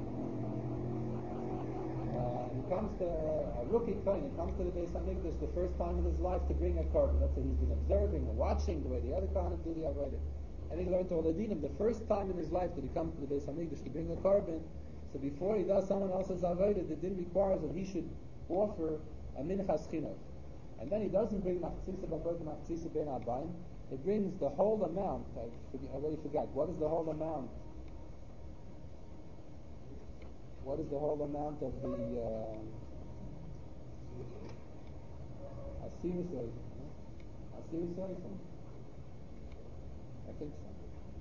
he comes to, a rookie Kohen, he comes to the Beis HaMikdash the first time in his life to bring a korban. Let's say he's been observing and watching the way the other Kohanim do the Avodah. And he learned all the dinim the first time in his life that he comes to the Beis HaMikdash to bring a korban. So before he does someone else's Avodah, the din requires that he should offer a Minchas Chinuch. And then he doesn't bring Machzisa B'Avot and Machzisa Ben Abayim. He brings the whole amount. I already forgot. What is the whole amount? What is the whole amount of the Asir Seifim? Asir Seifim? I think so.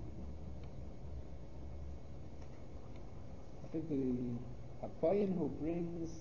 I think the Kohen who brings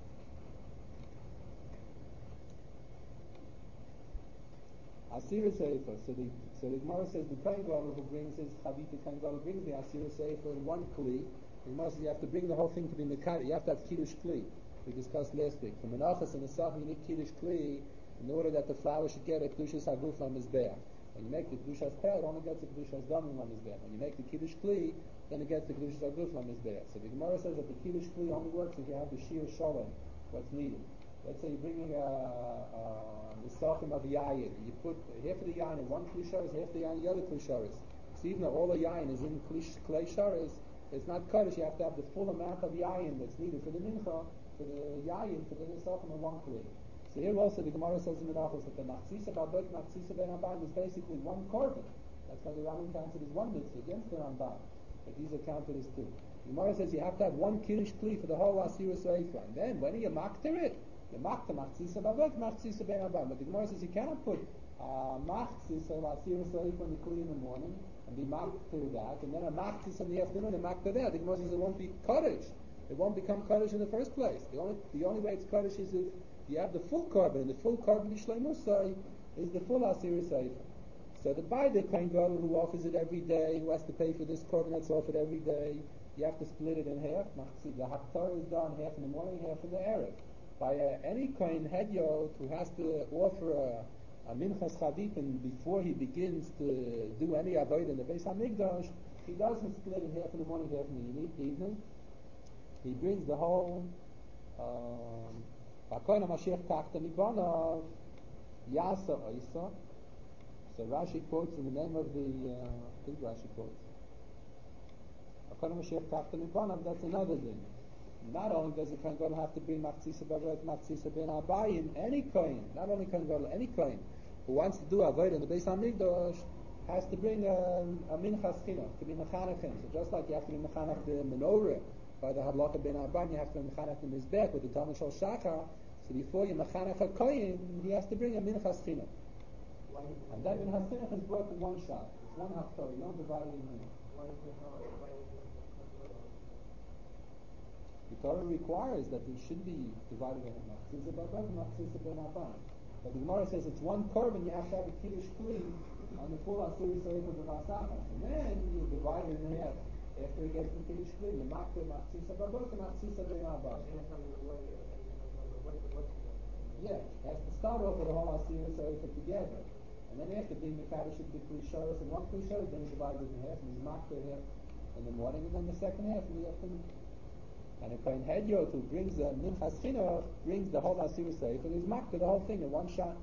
Asir Sefer. So the Gemara says the Kohen Gadol who brings his Chavita Kohen Gadol brings the Asir Sefer in one kli. The Gemara says you have to bring the whole thing to be Mekar. You have to have Kiddush Kli. We discussed last week. For Menachos and Esach you need Kiddush Kli in order that the flower should get a Kedushas Haguf on Mizbeach. When you make the Kedushas Peh, it only gets the Kedushas Damim on Mizbeach. When you make the Kiddush Kli, then it gets the Kedushas Haguf on Mizbeach. So the Gemara says that the Kiddush Kli only works if you have the Shir Shalom, what's needed. Let's say you're bringing the Sachim of Yayin. You put half of the Yayin in one Kli Sharis, half the Yayin in the other Kli Sharis. So even though all the Yayin is in Kli Sharis, it's not Kaddish. You have to have the full amount of Yayin that's needed for the Mincha, for the Yayin, for the Sachim in one Kli. So here also the Gemara says in Menachos that the Machzisa B'Avot, Machzisa Ben Abayim is basically one korban. That's why the Rambam counts it as one mitzvah against the Rambam. But these are counted as two. The Gemara says you have to have one Kiddush Kli for the whole Asir Sefer. And then when you makter it, you makter Machzisa B'Avot, Machzisa Ben Abayim. But the Gemara says you cannot put Machzisa Asir Sefer in the Kli in the morning and be makter that, and then a Machzisa in the afternoon and makter that. The Gemara says it won't be Kaddish. It won't become Kaddish in the first place. The only way it's Kaddish is if you have the full korban, and the full korban B'Shleimusai is the full Asir Sefer. So the Baida Kohen Gadol who offers it every day, who has to pay for this korban that's offered every day, you have to split it in half. The Haftarah is done half in the morning, half in the Erev. By any Kohen Hedyot who has to offer a Minchas Chavitin before he begins to do any Avodah in the Beis HaMikdash, he doesn't split it half in the morning, half in the evening. He brings the whole V'Kohen HaMashiach Tachta Mibanav Yasa Oisa. So Rashi quotes in the name of the, I think Rashi quotes, V'Kohen HaMashiach Tachta Mibanav, that's another thing. Not only does the Kohen Gadol have to bring Machzisa B'Avot, Machzisa Ben Abayim, any Kohen, not only Kohen Gadol, any Kohen who wants to do Avodah in the Beis HaMikdash has to bring a Minchas Chinuch, to be Mechanachim. So just like you have to be Mechanach the Menorah by the Hadlaka Ben Abayim, you have to be Mechanach the Mizbech with the Talmud Shal Shachar. So before you Mechanach a Kohen, he has to bring a Minchas Chinuch. And that Minchas Chinuch is brought in one shot. It's one haftarah. You don't divide it in half. The Torah requires that it should be divided in Machzisa B'Avot and Machzisa Ben Abayim. But the Gemara says it's one korban, you have to have a Kiddush Kli on the full Asir Sefer of the Masachas. And then you divide it in half. After he gets the Kiddush Kli, you makter Machzisa B'Avot and Machzisa Ben Abayim. Yeah, it has to start off with the whole Asir Sefer together. And then after being the Kaddish should be Kli Sharos and one Kli Sharos, then he divides it in half, and he's makter half in the morning, and then the second half in the afternoon. And a Kohen Hedyot who brings the Minchas Chinuch brings the whole Asir Sefer and he's makter the whole thing in one shot.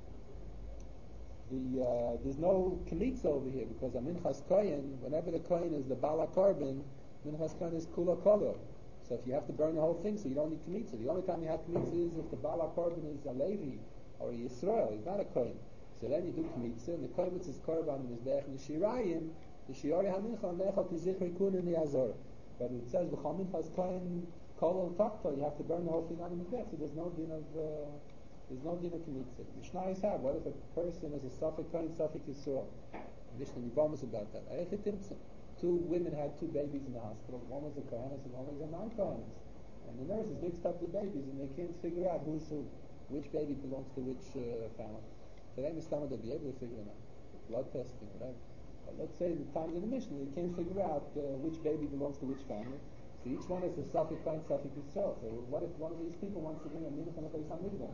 There's no Kmitza over here because a Minchas Kohen, whenever the Kohen is the Bala Korban, Minchas Kohen is Kula Kolo. So if you have to burn the whole thing, so you don't need Kmitza. The only time you have Kmitza is if the Bala Korban is a Levi or a Yisrael, he's not a Kohen. So then you do Kmitza, and the Kohen with his Korban and his Bech and the Shirayim, the Shirayim HaMincha, Nechot Yizichri Kun in the Azor. But it says V'chol Minchas Kohen Kol Takta, you have to burn the whole thing on the Mizbech, so there's no din of Kmitza. Mishnah is how? What if a person is a Safek Kohen, Safek Yisrael? Mishnah Nivamas about that. Two women had two babies in the hospital. One was a Kohenes and one was a non-Kohenes. And the nurses mixed up the babies and they can't figure out who's who, which baby belongs to which family. So they understand they'll be able to figure them out. Blood testing, whatever. Let's say the times in the Mishnah, you can't figure out which baby belongs to which family. So each one is a Safek Kohen, Safek Yisrael. So what if one of these people wants to bring a Mincha on the Beis HaMikdash?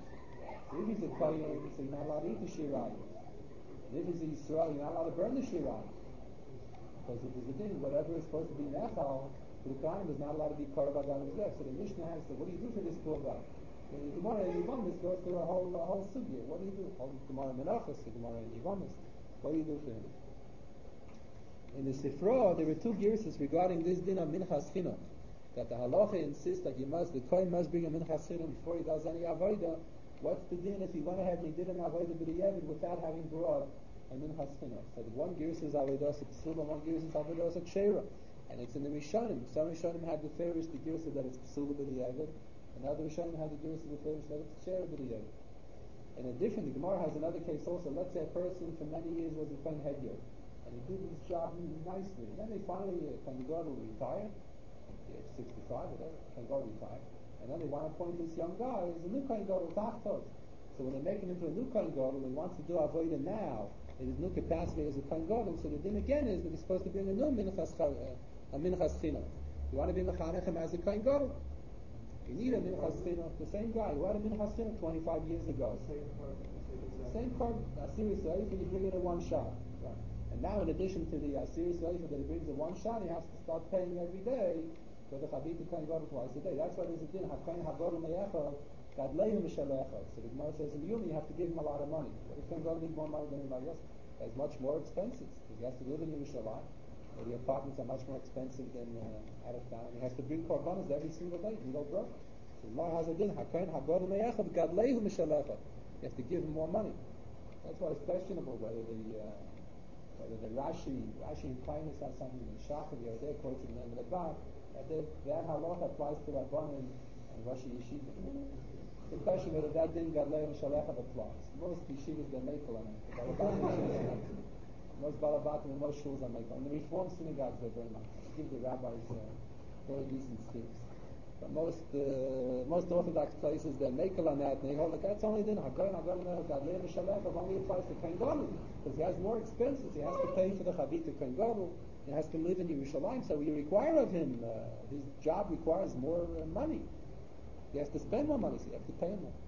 So if he's a kohen, so you're not allowed to eat the shirayim. And if he's a Yisrael, you're not allowed to burn the shirayim. Because if there's a din, whatever is supposed to be nechal, for the kohen is not allowed to be korban on his left. So the Mishnah has to, what do you do for this poor guy? The Gemara in Yevamos goes through a whole sugya. What do you do? Gemara in Menachos, the Gemara in Yevamos. What do you do for him? In the Sifra, there were two girses regarding this din of minchas chinuch. That the halacha insists that the kohen must bring a minchas chinuch before he does any avodah. What's the din if he went ahead and he did an avodah b'diavad without having brought a minchas chinuch? So the one girse is avodah psula, one girse is avodah kshera, and it's in the Rishonim. Some Rishonim had the farish the girse that it's psula b'diavad, and other Rishonim had the girse the farish that it's kshera b'diavad. In addition, the Gemara has another case also. Let's say a person for many years was a kohen headgear, and he did his job nicely. And then they finally, Kohen Gadol retired, at the age 65, whatever, Kohen Gadol retired. And then they want to appoint this young guy as a new Kohen Gadol, Tachtov. So when they make him into a new Kohen Gadol, he wants to do Avodah now, in his new capacity as a Kohen Gadol, so the din again is that he's supposed to bring a new Minchas Chinuch. You want to be Mechanech him as a Kohen Gadol? You need a Minchas Chinuch, the same guy who had a Minchas Chinuch 25 years ago. Same card, Asiri Seifa, you bring it in one shot. Right. And now, in addition to the Asiri Seifa that he brings in one shot, he has to start paying every day for the Chavit to Kohen Gadol twice a day. That's why there's a din, HaKohen HaGadol Me'echel, Gadleihu Mishalecho. So the Gemara says in Yuma, you have to give him a lot of money. What if Kohen Gadol needs more money than anybody else? He has much more expenses, because he has to live in Yerushalayim. The apartments are much more expensive than out of town. He has to bring korbanos every single day. He go broke. So the Gemara has a din, HaKohen HaGadol Me'echel, Gadleihu Mishalecho. You have to give him more money. That's why it's questionable whether the Rashi and Tainus has something in Shachar the other day, quotes in the name of the Bab, that halacha applies to Rabbanan and Rashi Yeshiva. The question whether that din Gadlei and Shalechav applies. Most yeshivas they're makel on it. Most balabatim and most shuls are makel. And the Reform synagogues they're very makel. They give the rabbis very decent schemes. But most Orthodox places they're makel on that, and they hold like that's only din HaKohen HaGadol Gadlei and Shalechav only applies to Kohen Gadol because he has more expenses. He has to pay for the Chavit to Kohen Gadol. He has to live in Yerushalayim, so we require of him. His job requires more money. He has to spend more money, so you have to pay him more.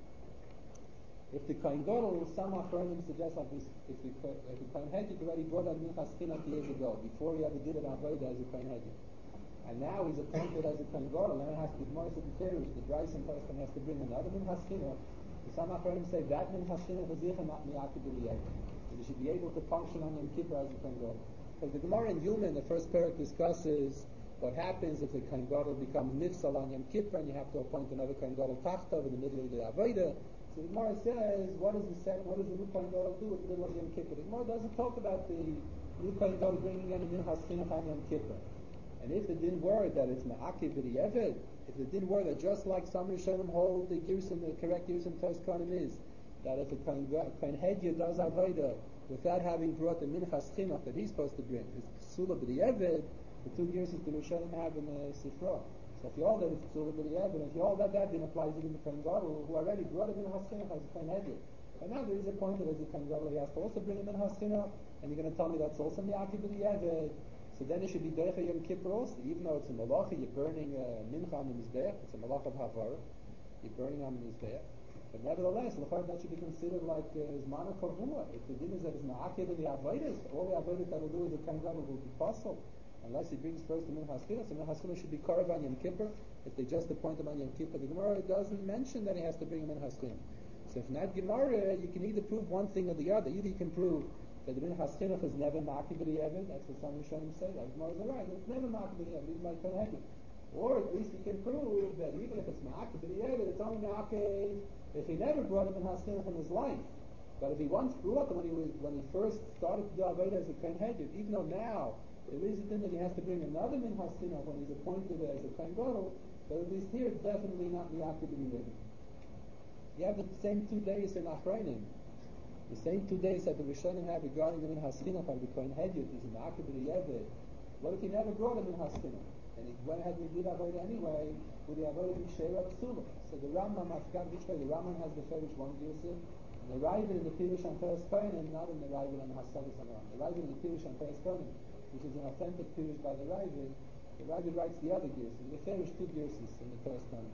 If the Kohen Gadol, some Achronim suggest like this, if the Kohen Hedjik already brought on Minchas Chinuch years ago, before he ever did it on Avodah as a Kohen Hedjik, and now he's appointed as a Kohen Gadol, and then has to, Gemara said the Farish, the Dreisen person has to bring another Minchas Chinuch. Some Achronim say that Minchas Chinuch is not Miyakid B'Liyeh. So he should be able to function on Yom Kippur as a Kohen Gadol. Because the Gemara in Yuma in the first parak discusses what happens if the Kohen Gadol becomes nifsal on Yom Kippur and you have to appoint another Kohen Gadol Tachtov in the middle of the Avodah. So the Gemara says, what does the new Kohen Gadol do in the middle of Yom Kippur? The Gemara doesn't talk about the new Kohen Gadol bringing any Minchas Chinuch on Yom Kippur. And if the din were that it's Ma'akiv B'Di'evet, if the din were that just like some Rishonim hold the correct Girsim Tos Kohanim is, that if a Kohen Hedya does Avodah without having brought the Minchas Chinuch that he's supposed to bring, is Psula B'Di'evet, the two Girsim the Rishonim have in the Sifra. So if you hold that it's Psula B'Di'evet, if you hold that then applies even to Kohen Gadol, who already brought a Minchas Chinuch as a Kohen Hedya. But now there is a point that as a Kohen Gadol he has to also bring a Minchas Chinuch, and you're going to tell me that's also Miyakid B'Di'evet. So then it should be Derech Yom Kippur also, even though it's a malacha, you're burning mincha on the mizbeach, it's a malacha of Havara, you're burning on the mizbeach. But nevertheless, that should be considered like Zmana Kavua. If the din is that it's Ma'akev in the Avodas, all the Avodas that will do is the Kohen Gadol will be possible, unless he brings first the Minchas Chinuch. So Minchas Chinuch should be Korav on Yom Kippur. If they just appoint him on Yom Kippur, the Gemara doesn't mention that he has to bring a Minchas Chinuch. So if not Gemara, you can either prove one thing or the other. Either you can prove that the Minchas Chinuch is never Ma'akiv B'Di'evet, that's what some Rishonim say, like Gemara is right, it's never Ma'akiv B'Di'evet, even by Kohen Hedjik. Or at least you can prove that even if it's Ma'akiv B'Di'evet, it's only Ma'akiv if he never brought a Minchas Chinuch in his life. But if he once brought them when he first started to do Avodah as a Kohen Hedjik, even though now there is a thing that he has to bring another Minchas Chinuch when he's appointed as a Kohen Gadol, but at least here it's definitely not Ma'akiv B'Di'evet. You have the same 2 days in Achronim. The same 2 days that the Rishonim have regarding the Minchas Chinuch of the Kohen Hedjik is Ma'akiv B'Di'evet. What if he never brought a Minchas Chinuch? And he went ahead and did Avodah anyway, would the Avodah be Sheira Psula? So the Rambam, I forgot which way, the Rambam has the Ferish one Girsim, and the Ravid in the Pirush on Peres Kohanim, not in the Ravid on the Hasagas on the Rambam. The Ravid in the Pirush on Peres Kohanim, which is an authentic Pirush by the Ravid writes the other Girsim. The Ferish 2 Girsim in the Peres Kohanim.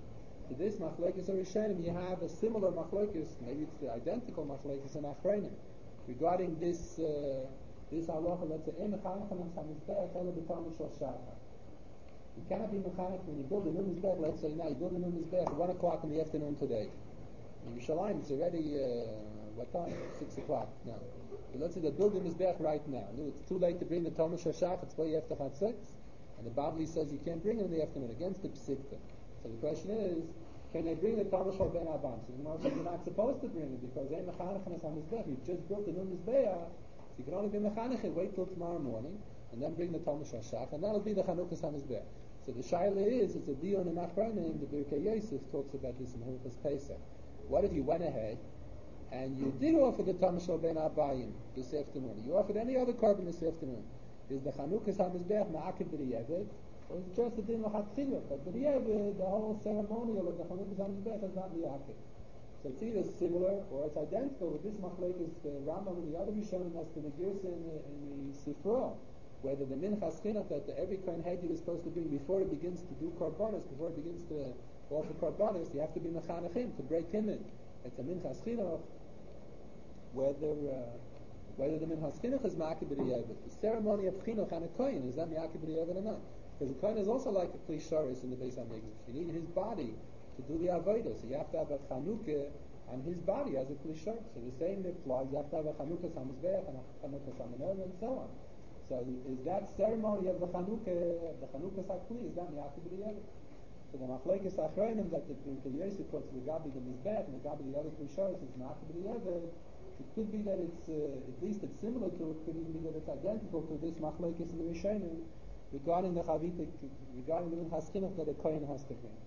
To this machlokes or Rishonim, you have a similar machlokes, maybe it's the identical machlokes in Achronim, regarding this halacha. Let's say, "Ein mechanechem hamizbeach ela b'talmud shel shachar." You cannot be mechanech when you build a new mizbeach. Let's say now you build a new mizbeach at 1 o'clock in the afternoon today. In Yerushalayim, it's already what time? 6 o'clock now. But let's say they're building mizbeach right now. It's too late to bring the talmud shel shachar. It's way after Chatzos, and the Bavli says you can't bring it in the afternoon against the Psikta. So the question is, can they bring the Talmud Shal Ben Abam? So you're not supposed to bring it because Ein Mechanechem is on Mizbeach. You've just built a new Mizbeach, so you can only be Mechanechem. Wait till tomorrow morning, and then bring the Talmud Shal Shach, and that'll be the Chanukas HaMizbeach. So the Shaila is, it's a Dion in Achronim, the Birkei Yosef talks about this in Hilchos Pesach. What if you went ahead and you did offer the Talmud Shal Ben Abayim this afternoon? You offered any other carbon this afternoon. Is the Chanukas HaMizbeach Ma'akev B'Riyeved? Or it's just a din l'chatchila, but the whole ceremonial of the Chanukas HaMizbeach is not miyakid. So it's either similar or it's identical with this machlekes, the Rambam and the other Rishonim as to the Girsa in the Sifra, whether the minchas chinuch that every kohen hedir is supposed to bring before it begins to do korbanos, before it begins to offer korbanos, you have to be mechanechim to break him in. It's a minchas chinuch, whether the minchas chinuch is ma'akid b'di'evet. The ceremony of chinuch and a kohen is that ma'akid b'di'evet or not? Because the kohen is also like a kli sharis in the Beis HaMikdash. You need his body to do the avodah, so you have to have a chanukah on his body as a kli sharis. So the same applies. You have to have a chanukah samizbeach and a chanukah saminol and so on. So is that ceremony of the chanukah sakli, is that miyakid b'di'evet? So the machlekes achronim that the Yosef puts the gabi the mizbeach and the gabi the other kli sharis is miyakid b'di'evet. It could be that it's at least it's similar to it. Could even be that it's identical to this machlekes in the Rishonim regarding the chavita, regarding the minchas chinuch that a kohen has to bring.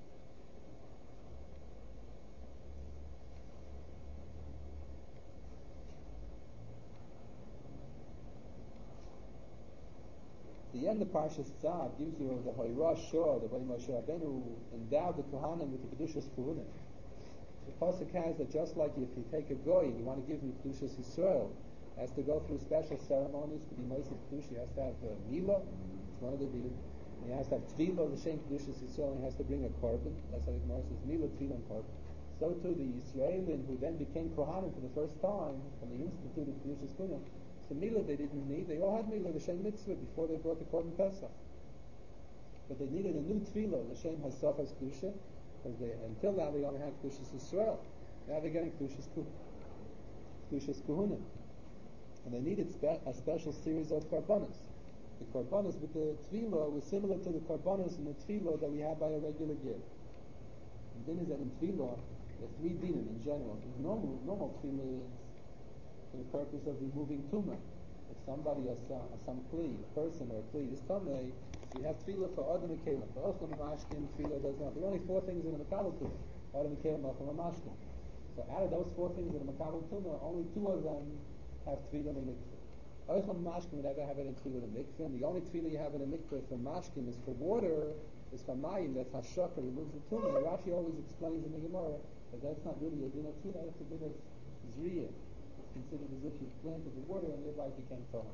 The end of Parshas Tzav gives you the Hoyrah Shor, the way Moshe Rabbeinu endowed the Kohanim with the Kedushas Kuhunim. The Pasuk has that just like if you take a goy and you want to give him Kedushas Yisrael, has to go through special ceremonies to be Moshe Kedusha. He has to have Milah, it's one of the Dinim. He has to have Tvilah, the same Kedushas Yisrael, and he has to bring a korban. That's how the Gemara says Milah, Tvilah, and korban. So too the Yisraelim who then became Kohanim for the first time, when they instituted Kedushas Kuhunim, so Milah they didn't need. They all had Milah, the Shem Mitzvah, before they brought the Korban Pesach. But they needed a new Tefillah, the Shem Hasafas Kedusha, because until now they only had Kedushas Yisrael. Now they're getting Kedushas Kuhunim. And they needed a special series of Korbanos. The Korbanos with the Tefillah was similar to the Korbanos in the Tefillah that we have by a regular gift. The din is that in Tefillah, there are 3 dinim in general. The normal Tefillah is for the purpose of removing tumah. If somebody has some kli, a person or a kli, this tamei, we have tefillah for Adam and Kalim. For Ochel and Mashkin, tefillah does not. There are only 4 things in the Makabel tumah. Adam and Kalim, Ochel and Mashkin. So out of those 4 things in the Makabel tumah, only 2 of them have tefillah in the mikveh. Ochel and Mashkin would never have it in tefillah in the mikveh. And the only tefillah you have in the mikveh for Mashkin is for water, is for mayim, that's hashaka, removes the tumah. And Rashi always explains in the Gemara that that's not really a din of tefillah, it's a din of zriyah. Considered as if you planted the water and thereby it became Torah.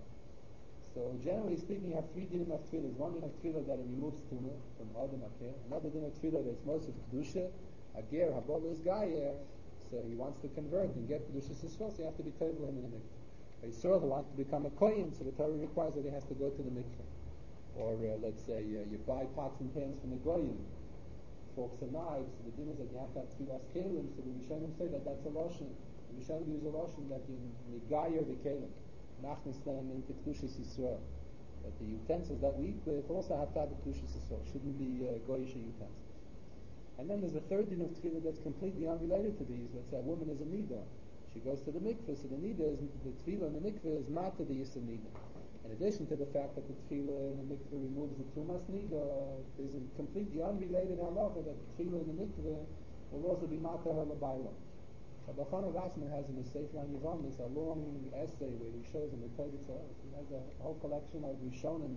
So generally speaking, you have 3 dinim of tefillah. One din of tefillah that it removes tumah from Adam Aker. Another din of tefillah that's most of kedusha. Ager habol is gayer, so he wants to convert and get kedusha Yisrael. So you have to be total him in the mikveh. A Yisrael who wants to become a kohen, so the Torah requires that he has to go to the mikveh. Or let's say you buy pots and pans from the goyim, forks and knives. So the din is that you have to have tefillas kelim. So the Rishonim say that that's a lashon. We shall use a lotion that you migayer the kelim, machnis them into kedushas Yisrael. But the utensils that we eat with also have to have kedushas Yisrael. Shouldn't be goyish utensils. And then there's a third din of tefillah that's completely unrelated to these. Let's say a woman is a nida. She goes to the mikveh, so the nida is the tefillah in the mikveh is mata the yisra nida. In addition to the fact that the tefillah in the mikveh removes the tumas nida, there's a completely unrelated halacha that the tefillah in the mikveh will also be mata her labayla. Rabbi Chana Vassman has in his Sefer HaYevamos a long essay where he shows in the Torah. He has a whole collection of Rishonim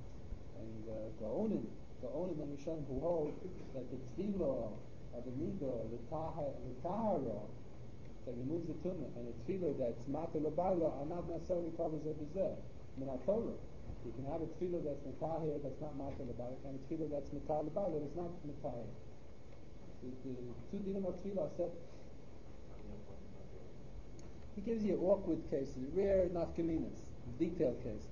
and Gaonim and Rishonim who hold that the tefillah of the nida, the tahara that removes the tumah, and the tefillah that's mata l'bayla are not necessarily covers of bizeh. Min HaTorah, you can have a tefillah that's matahir that's not mata l'bayla, and a tefillah that's mata l'bayla that's not matahir. The two dinim of tefillah are separate. He gives you awkward cases, rare nafkaminas, detailed cases.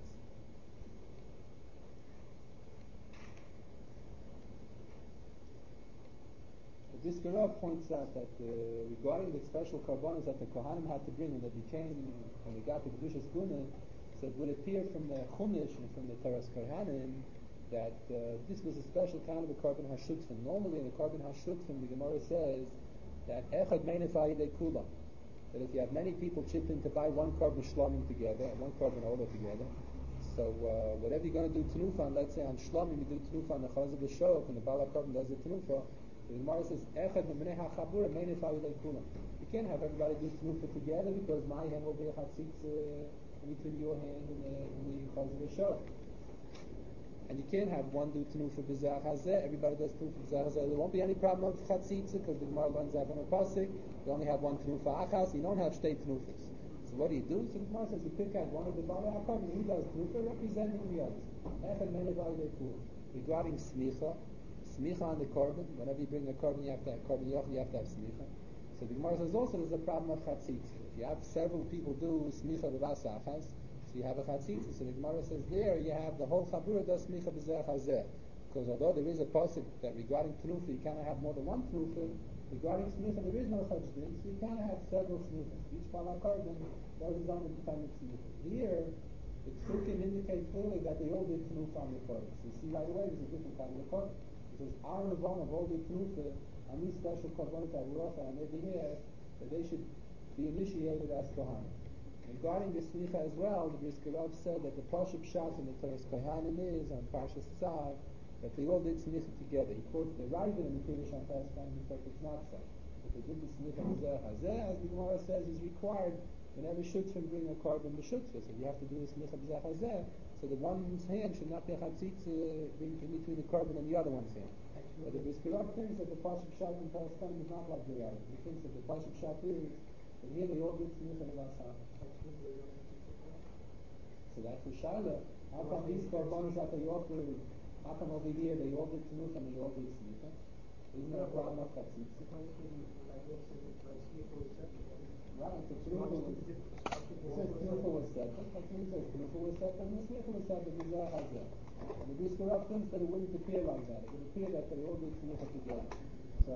The Brisker Rav points out that regarding the special karbanos that the Kohanim had to bring when they got the Kedushas Guna, so it would appear from the Chumash and from the Teras Kohanim that this was a special kind of a korban hashutfin. Normally in the korban hashutfin, the Gemara says that echad meinefai de kula, that if you have many people chip in to buy one korban shlomim together, one korban ola together, so whatever you're going to do tenufa on, let's say on shlomim you do tenufa on the chaz of the shok and the bala korban does the tenufa. The Gemara says echad meinefai de kula. You can't have everybody do tenufa together because my hand will be a chatzitz between your hand and the chaz of the shok. And you can't have one do tenufa b'zeh hazeh. Everybody does tenufa b'zeh hazeh. There won't be any problem of chatzitza because the Gemara learns that from a pasuk. You only have one tenufa achas. You don't have shtei tenufas. So what do you do? So the Gemara says you pick out one of the bali akar and he does tenufa representing the others. Regarding smicha on the korban. Whenever you bring a korban, you have to have korban yoch. You have to have smicha. So the Gemara says also there's a problem of chatzitza. If you have several people do smicha b'vas achas, so you have a chatzitza. So the Gemara says there you have the whole chabura does smicha b'zeh hazeh. Because although there is a pasuk that regarding tenufa you cannot have more than one tenufa, regarding smicha there is no such thing. So you cannot have several smithas. Each balakar then does his own independent smicha. Here the psukim indicate clearly that they all did tenufa on the korban. So you see right away there's a different kind of a korban. It says our Ravon of all did tenufa on these special korbanos that we offer on every year, that they should be initiated as kohanim. Regarding the smicha as well, the Brisker Rav said that the Pashup Shat in the Teres Kohanim is on Parshas Tzav that they all did smicha together. He quotes the Ravid in the Kiddush on Pesach, and he said it's not so. But they did the smicha b'zeh hazeh, as the Gemara says, is required whenever shutfim bring a korban b'shutfah. So you have to do the smicha b'zeh hazeh, so the one's hand should not be chatzitz in between the korban and the other one's hand. But the Brisker Rav thinks that the Pashup Shat in Palestine is not like the Ravid. He thinks that the Pashup Shat is that here they all did smicha b'vasach. So that's the shaila. How come these korbanos that they offer, how come over here they all did tenufa and they all did smicha? Isn't there a problem of chatzitza? Right, the tenufa was separate. That's what he says. Tenufa was separate and the smicha was separate. And the Brisker Rav thinks that it wouldn't appear like that. It would appear that they all did smicha together. So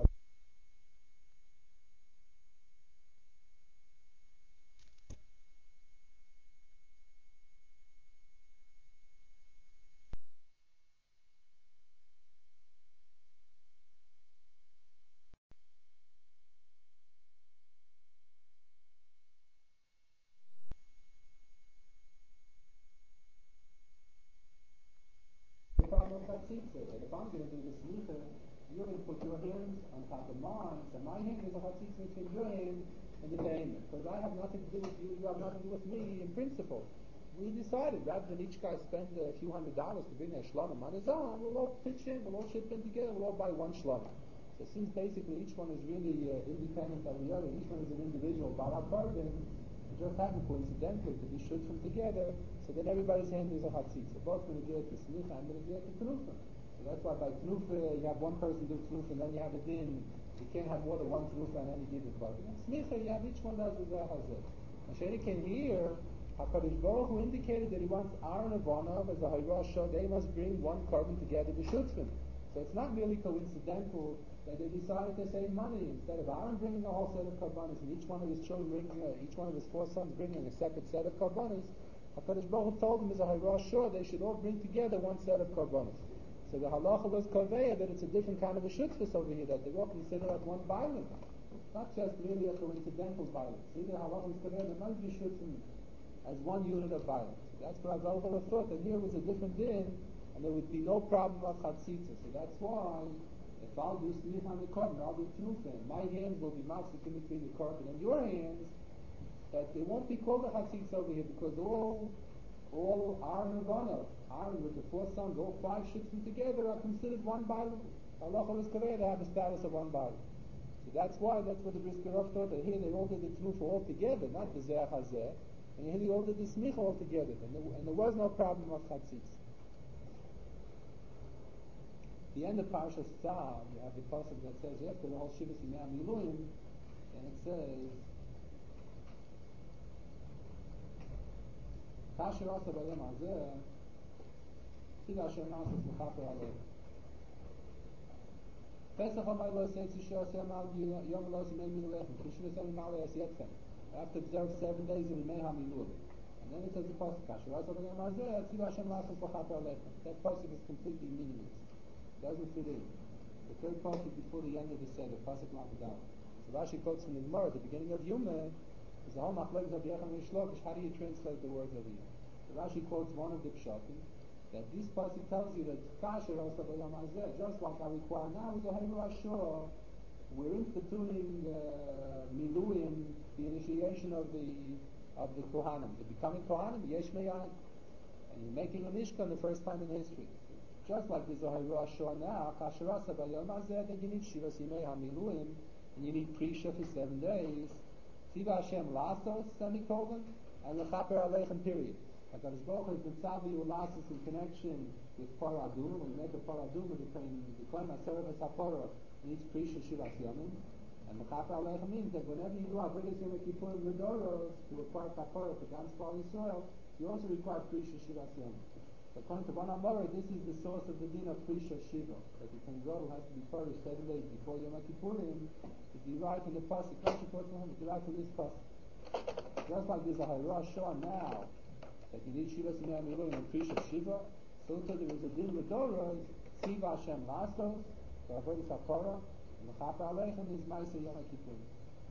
that if I'm going to do the smicha, you're going to put your hands on top of mine, so my hand is a chatzitza between your hand and the behemoth, because I have nothing to do with you, you have nothing to do with me in principle. We decided, rather than each guy spend a few $100 to bring a shlamim on his own, we'll all pitch in, we'll all chip in together, we'll all buy one shlamim. So since basically each one is really independent of the other, each one is an individual baal korban, it just happened coincidentally to be shut from together, so then everybody's hand is a chatzitza. Both going to get the smicha and going to get the tenufa. So that's why by tenufa you have one person do tenufa and then you have a din. You can't have more than one tenufa and then you give it korban. Smicha you have each one does with hazeh. Mashayna came here. HaKadosh Baruch Hu indicated that he wants Aaron and Vanov as a Hayrasha. They must bring one korban together to shutfim. So it's not merely coincidental that they decided to save money. Instead of Aaron bringing a whole set of korbanos and each one of his children bringing, each one of his 4 sons bringing a separate set of korbanos, HaKadosh Baruch Hu told them as a Hayrasha they should all bring together one set of korbanos. So the halacha was konveya that it's a different kind of a shutfus over here, that they all consider as one violence. Not just really a coincidental violence. See, the halacha was konveya that must be shutfus as one unit of violence. That's what Azal thought, that here was a different din, and there would be no problem of chatzitza. So that's why, if I'll do smicha on the korban, I'll do tenufa, my hands will be mafsik in between the korban and your hands, that they won't be called a chatzitza over here, because all Aaron and Vanov, Aaron with the 4 sons, all 5 shittim together are considered one violence. Allah was correct, they have the status of one violence. So that's what the Brisker Rav thought, that here they all did the tenufa all together, not the zeh hazeh. And here they all did the smicha all together, and there was no problem of chatzitz. the end of Parshas Tzav, you have the pasuk that says after the whole Shivas Yimei Miluim, and it says, Kasher Asa B'Yom Hazeh, Tida Asher Na'aseh L'chaper Aleichem. Pesach Amar Lo Seitzi Shoseh Amal Yom Lo Yimei Miluim, Kishvus Yom Malei Es Yetchem. I have to observe 7 days of Yimei HaMiluim. And then it says the pasuk, Kasher Asa B'Yom Hazeh, Tida Asher Na'aseh L'chaper Aleichem. That pasuk is completely meaningless. Doesn't fit in. The third pasuk before the end of the Seder, pasuk Lamed. So Rashi quotes from the Gemara at the beginning of Yuma, is the whole machlokes of Yechon and Shlokish. How do you translate the words over here? So Rashi quotes one of the pshatim that this pasuk tells you that Kasher Asa B'Yom Hazeh, just like I require now with the Hebrew Ashur, we're instituting Miluim, the initiation of the Kohanim. They're becoming Kohanim, Yesh Me'ayin, and you're making a Mishkan the first time in history. Just like the Zohar Ashur now, Kasher Asa B'Yom Hazeh, then you need Shivas Yimei HaMiluim, and you need Prisha for 7 days. Tziva Hashem Lasos, semicolon, and L'chaper Aleichem, period. HaKadosh Baruch Hu has been tzaveh you Lasos in connection with Parah Adumah. When you make a Parah Adumah, the Kohen HaSeref HaPorah needs Prisha Shivas Yomim. And L'chaper Aleichem means that whenever you do Avodas Yom Kippur V'Doros to acquire Kaporah for Gam Spal Yisrael, you also require Prisha Shivas Yomim. According to Ban Amora, this is the source of the din of Prisha Shiva. That the Kohen Gadol has to be purged 7 days before Yom Kippurim. It's derived from the pasuk. Rashi quotes from him. It's derived from this pasuk. Just like there's a Hayra Shah now that you need Shivas Yimei HaMiluim and Prisha Shiva, so too there is a din with Doros, Tziva Hashem Lasos, for Avodas HaPorah, and L'chaper Aleichem is Ma'aseh Yom Kippurim.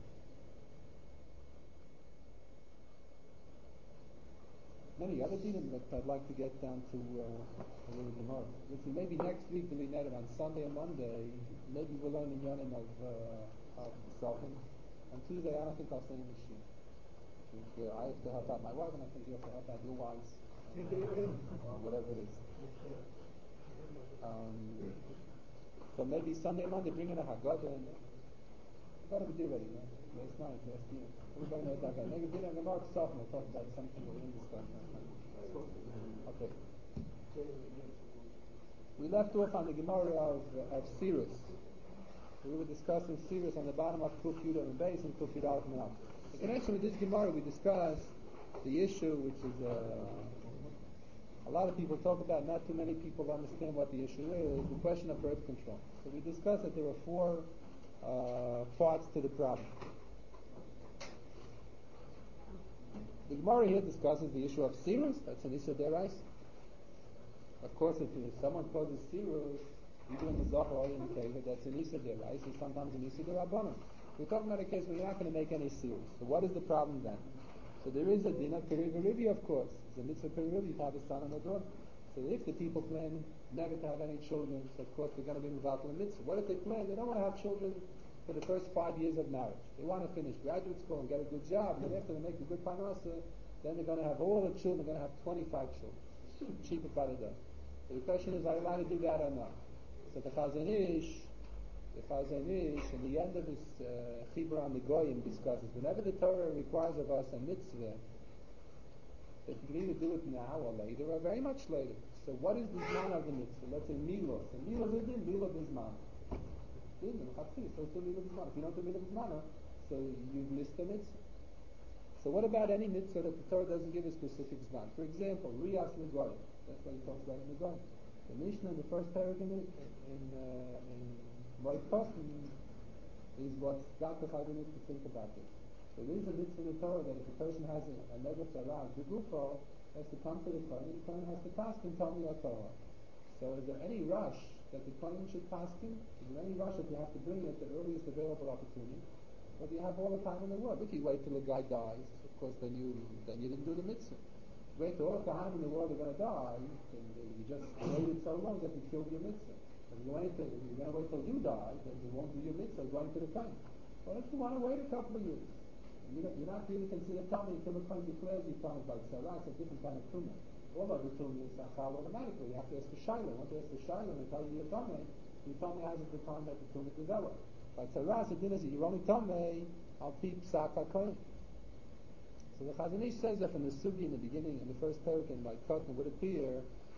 Many other dinim that I'd like to get down to a little bit more. Let's see, maybe next week we'll be net on Sunday and Monday. Maybe we'll learn in Yonim of Sultan. On Tuesday, I don't think I'll say in the shir. I have to help out my wife, and I think you have to help out your wives, or whatever it is. So maybe Sunday and Monday, bring in a Haggadah, and you got to be ready, man. It's not interesting. Everybody knows that guy. Maybe dinner and the Mark Soften will talk about something we didn't discuss last time. Okay. We left off on the Gemara of Sirus. We were discussing Sirus on the bottom of Kuf Yud and Beis and Kuf Yud Aleph Now. In connection with this Gemara, we discussed the issue, which is a lot of people talk about. Not too many people understand what the issue is. The question of birth control. So we discussed that there are 4 parts to the problem. The Gemara here discusses the issue of Sirus. That's an Issa Derais. Of course, if someone causes Sirus, either in the Zohar or in the Keva, that's an Issa Derais, or sometimes an Issa Derabbanan. We're talking about a case where you're not going to make any Sirus. So what is the problem then? So there is a din of Perivirivi, of course. It's a mitzvah Perivirivi to have a son and a daughter. So if the people plan never to have any children, so of course they're going to be involved in the mitzvah. What if they plan? They don't want to have children for the first 5 years of marriage. They want to finish graduate school and get a good job, and then after they make a good parnasa, then they're going to have all the children. They're going to have 25 children. Cheaper by the day. So the question is, are you allowed to do that or not? So the Chazon Ish, in the end of his Chibur on the Goyim discusses, whenever the Torah requires of us a mitzvah, that you can either do it now or later, or very much later. So what is the zman of the mitzvah? Let's say Milah. So Milah is in, Milah is zman. So if you don't do Milah B'zmana, so you've missed the mitzvah. So what about any mitzvah that the Torah doesn't give a specific zman? For example, Riyas L'Goyim. That's what he talks about in the Goyim. The Mishnah in the first paragraph in Moed Katan is what Dr. Chayvin needs to think about this. There is a mitzvah in the Torah that if a person has a negative tzara, the gufo has to come to the Kohen, and the Kohen has to pass and tell me your Torah. So is there any rush that the Kohen should pass him? Is there any rush that you have to bring it at the earliest available opportunity? Or do you have all the time in the world? If you wait till the guy dies, of course, then you didn't do the mitzvah. Wait till all the time in the world are going to die, then you just waited so long that you killed your mitzvah. If you're going to wait till you die, then you won't do your mitzvah going to the Kohen. Well, if you want to wait a couple of years, you're not really considered tummy until the Kohen declares you tummy by tzara. It's a different kind of tumah. All other tumah is achal automatically. You have to ask the shayla. Once you ask the shayla and tell you you're tummy has at the time that the tumah developed. By tzara, the din is that you're only tummy al pi psak hakohen. So the Chazon Ish says that from the sugi in the beginning, in the first paragraph in my Katan, would appear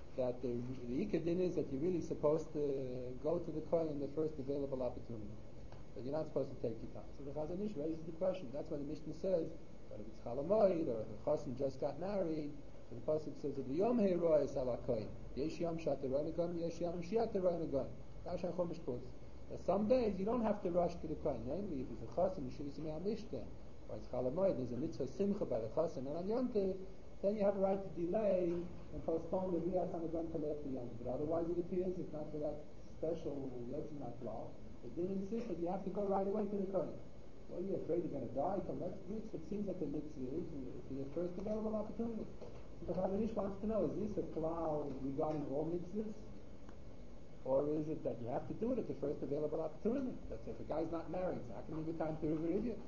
that the Ikar din is that you're really supposed to go to the Kohen in the first available opportunity. But you're not supposed to take your time. So the Chazon Ish raises the question. That's why the Mishnah says, but if it's Chalamoid or the Chassan just got married, so the Pasuk says, Yom Heroes ala Kohen. Yesh Yom Shateronagon, Yesh Yom Shiateronagon. That's how Chumash puts. Some days you don't have to rush to the Kohen. Namely, if it's a Chassan, you should be Simei Amishta. Or it's Chalamoid, there's a mitzvah Simcha by the Chassan and on Yom Tov, then you have a right to delay and postpone the Riyas Hanagon till after Yom Tov. But otherwise it appears, if not for that special Yetzirah law, it didn't insist that you have to go right away to the Kohen. Well, you're afraid you're going to die till next week, so it seems like the mitzvah is the first available opportunity. So the Chazon Ish wants to know, is this a klal regarding all mitzvahs? Or is it that you have to do it at the first available opportunity? That's if a guy's not married, so how can he have time to read it?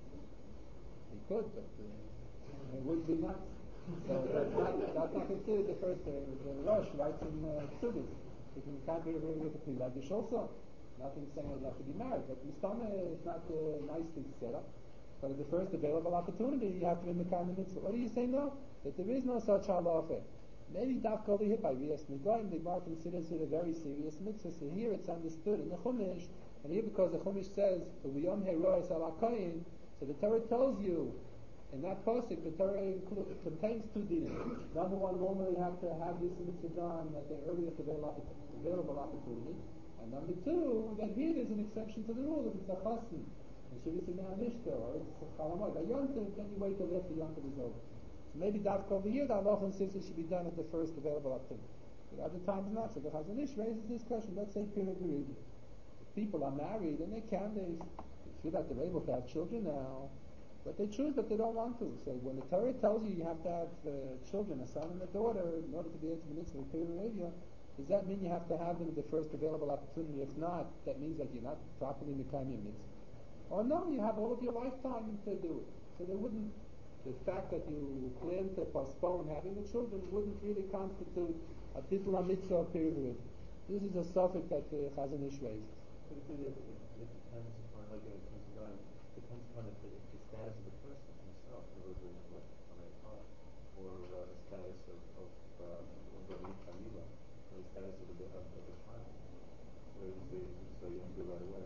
He could, but it would be nice. So that's not considered the first the rush, right, in Ksubis. You can can't be with the Piladish also. Nothing saying you have to be married, but Mistama is not nicely set up. But at the first available opportunity, you have to be Mekayim mitzvah. What do you say now? That there is no such halacha. Maybe Dafka over here by Riyas Negoim, the Gemara considers it a very serious mitzvah. So here it's understood in the Chumash, and here because the Chumash says, Yom Heroes ala Kohen, so the Torah tells you, in that pasuk, the Torah contains two dinim. Number one, normally you have to have this mitzvah done at the earliest available opportunity. And number two, that here there's an exception to the rule. If it's a chassan, it should be Simei Amishta, or it's a chalamot, a Yom Tov, then you wait till after Yom Tov is over. So maybe Davka over here, the halacha says it should be done at the first available opportunity. But other times not. So the Chazon Ish raises this question. Let's say Piraguridi. If people are married and they feel that they're able to have children now, but they choose that they don't want to. So when the Torah tells you have to have children, a son and a daughter, in order to be able to be mitzvah Piraguridi, does that mean you have to have them at the first available opportunity? If not, that means that you're not properly Mekayim your mitzvah. Or no, you have all of your lifetime to do it. So the fact that you plan to postpone having the children wouldn't really constitute a titla mitzvah period. This is a suffix that the Chazon Ish raises. But it depends upon, like it depends upon the status of the person himself, or the status of Camila, or the status of the child. So you don't do it right away.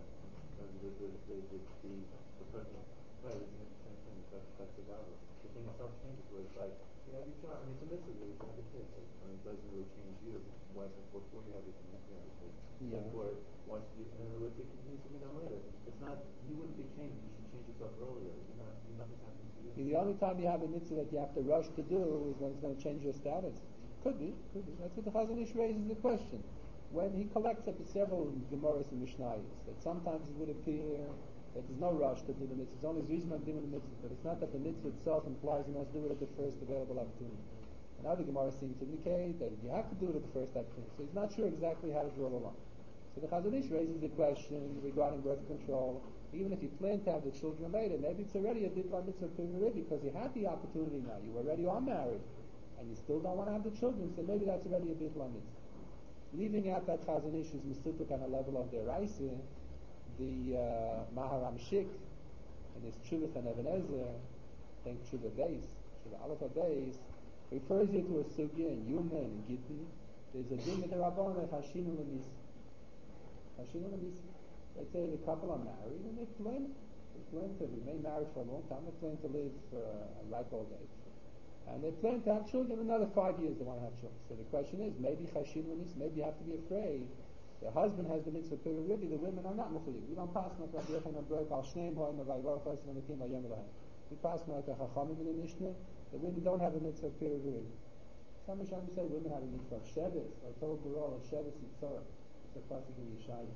The person, right, it's the same thing. That's the Gavra. The thing itself changes, where it's like, you have your child. I mean, it's a mitzvah that you have the kids. I mean, it doesn't really change you. Before you have your kids, you have the kids. Yeah. Before, once you, in other words, it continues to be done later. It's not, you wouldn't be changed. You should change yourself earlier. Nothing's happening to you. The only time you have a mitzvah that you have to rush to do is when it's going to change your status. Could be. That's what the Chazon Ish raises the question. When he collects up several Gemaras and Mishnayos, that sometimes it would appear that there's no rush to do the mitzvah. It's only reason of doing the mitzvah, but it's not that the mitzvah itself implies you must do it at the first available opportunity. And other Gemaras seem to indicate that you have to do it at the first opportunity. So he's not sure exactly how to draw the line. So the Chazon Ish raises the question regarding birth control. Even if you plan to have the children later, maybe it's already a ditla mitzvah period because you had the opportunity now. You already are married, and you still don't want to have the children. So maybe that's already a ditla mitzvah. Leaving out that Chazon Ish is Mesupik on a level of their Raisa, the Maharam Shik in his Chuvah and Even Ezer, I think Chuvah Beis, Chuvah Aleph Beis, refers you to a sugya in Yuma and in Gittin. There's a din with the Rabbanah Hashinu L'Misi. Hashinu L'Misi. Let's say the couple are married and they plan to remain married for a long time. They plan to live a ripe old age. And they plan to have children. Another 5 years they want to have children. So the question is, maybe Chashin L'Misi, maybe you have to be afraid. The husband has the mitzvah period, the women are not mechuyev. We don't pass like Rabbi Yochanan Broik, al shneim ho'im v'ayvar chosem v'nekim v'yom v'lahem. We pass like the Chachamim in the Mishnah. The women don't have a mitzvah period. Some Rishonim say women have a mitzvah of Shevis, or Tov Barol, or Shevis Yitzorah. It's a pasuk in Yeshaya.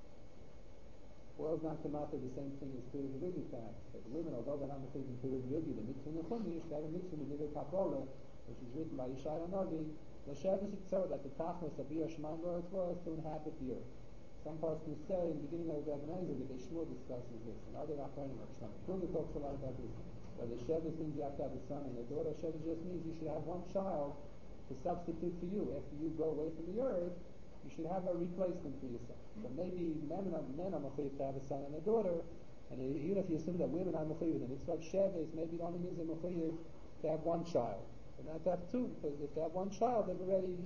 World's not to matter the same thing as period tax. But the women, although they're not mechuyev in period, the mitzvah in the Chumash, they have a mitzvah in the Kabbalah, which is written by Yeshaya Navi. The Shevis Yitzorah, that the Tachlis of Biyah Shemaim Baruch was to inhabit the earth. Some persons say in the beginning of the Even Ezer that the Shmuel discusses this, and other Achronim of Shmuel. Kulga talks a lot about this. But the Shevis means you have to have a son and a daughter. Shevis just means you should have one child to substitute for you. After you go away from the earth, you should have a replacement for yourself. So maybe men are mechuyev to have a son and a daughter, and even if you assume that women are mechuyev, and it's like Shevis, maybe it only means they're mechuyev to have one child. But not to have two, because if they have one child, they've already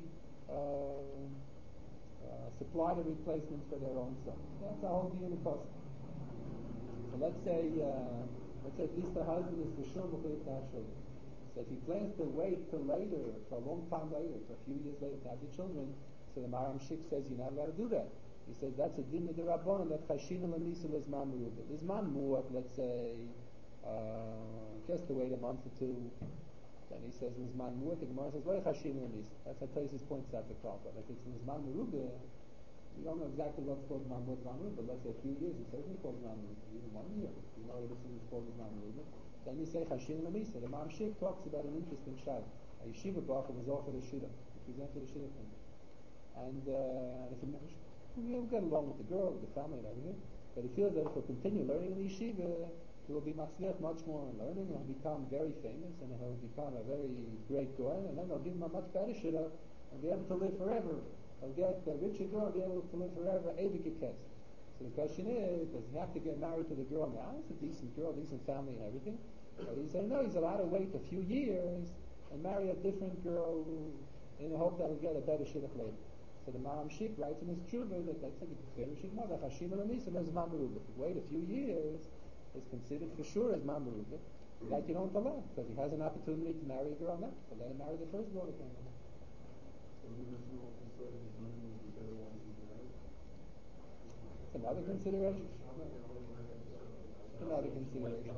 supply the replacement for their own son. That's a whole deal of cost. So let's say at least the husband is for sure b'chuyt to have children. So if he plans to wait till later, for a long time later, for a few years later to have the children, so the Maram Shik says you're not allowed to do that. He says that's a din of the Rabbanon that chashina l'misa l'zman merubah. L'zman mu'at, let's say, just to wait a month or two. Then he says l'zman mu'at. The Gemara says lo chashina l'misa. That's how Tosfos points out the problem. If it's l'zman merubah, we don't know exactly what's called l'zman mu'at, l'zman merubah, but let's say a few years, it's certainly called l'zman merubah. Even 1 year, you know this is called l'zman merubah. Then you say chashina l'misa. The Maram Shik talks about an interesting shayla. A yeshiva bracha was offered a shidduch. He presented a shidduch thing. And if he'll get along with the girl, with the family and everything, but he feels that if he'll continue learning in the yeshiva, he will be matzliach much more in learning, and he'll become very famous, and he'll become a very great goy, and then they'll give him a much better shidduch, and be able to live forever. He'll get a richer girl, be able to live forever, evig geketz. So the question is, does he have to get married to the girl now? It's a decent girl, decent family and everything. But he's saying, no, he's allowed to wait a few years and marry a different girl in the hope that he'll get a better shidduch later. So the Maram Shik writes in his tshuva that that's like a Shik Mother, Hashim Elamisa, there's Zman Merubah. If you wait a few years, it's considered for sure as Zman Merubah, that you don't allow, because he has an opportunity to marry a girl now, so let him marry the first girl that came along. It's another consideration. Another consideration.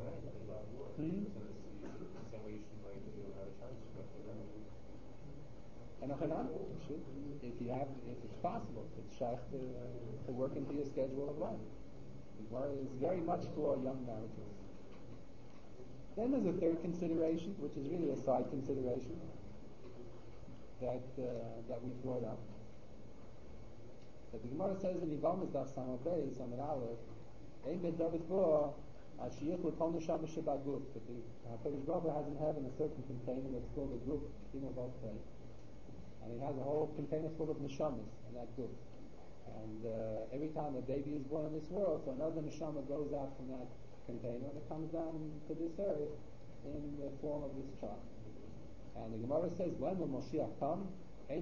And if it's possible, it's shaykh to work into your schedule of life. It's very much for young marriages. Then there's a third consideration, which is really a side consideration that we brought up. That the Gemara says in Yevamos Daf Samar Beis Amud Aleph, Ein bedavid bo Ashiyich l'kol neshama shebaguf. That the HaKadosh Baruch Hu has in heaven a certain container that's called a guf, and he has a whole container full of neshamas in that guf. And every time a baby is born in this world, so another neshama goes out from that container and it comes down to this earth in the form of this child. And the Gemara says, when will Moshiach come? And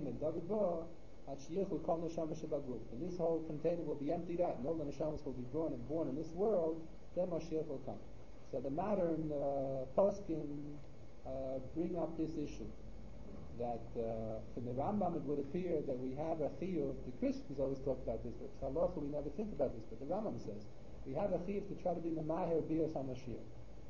this whole container will be emptied out, and all the neshamas will be born in this world. Then Moshiach will come. So the modern poskim bring up this issue. That from the Rambam it would appear that we have a chiyuv. The Christians always talk about this, but halacha we never think about this. But the Rambam says we have a chiyuv to try to be memaher bias HaMashiach.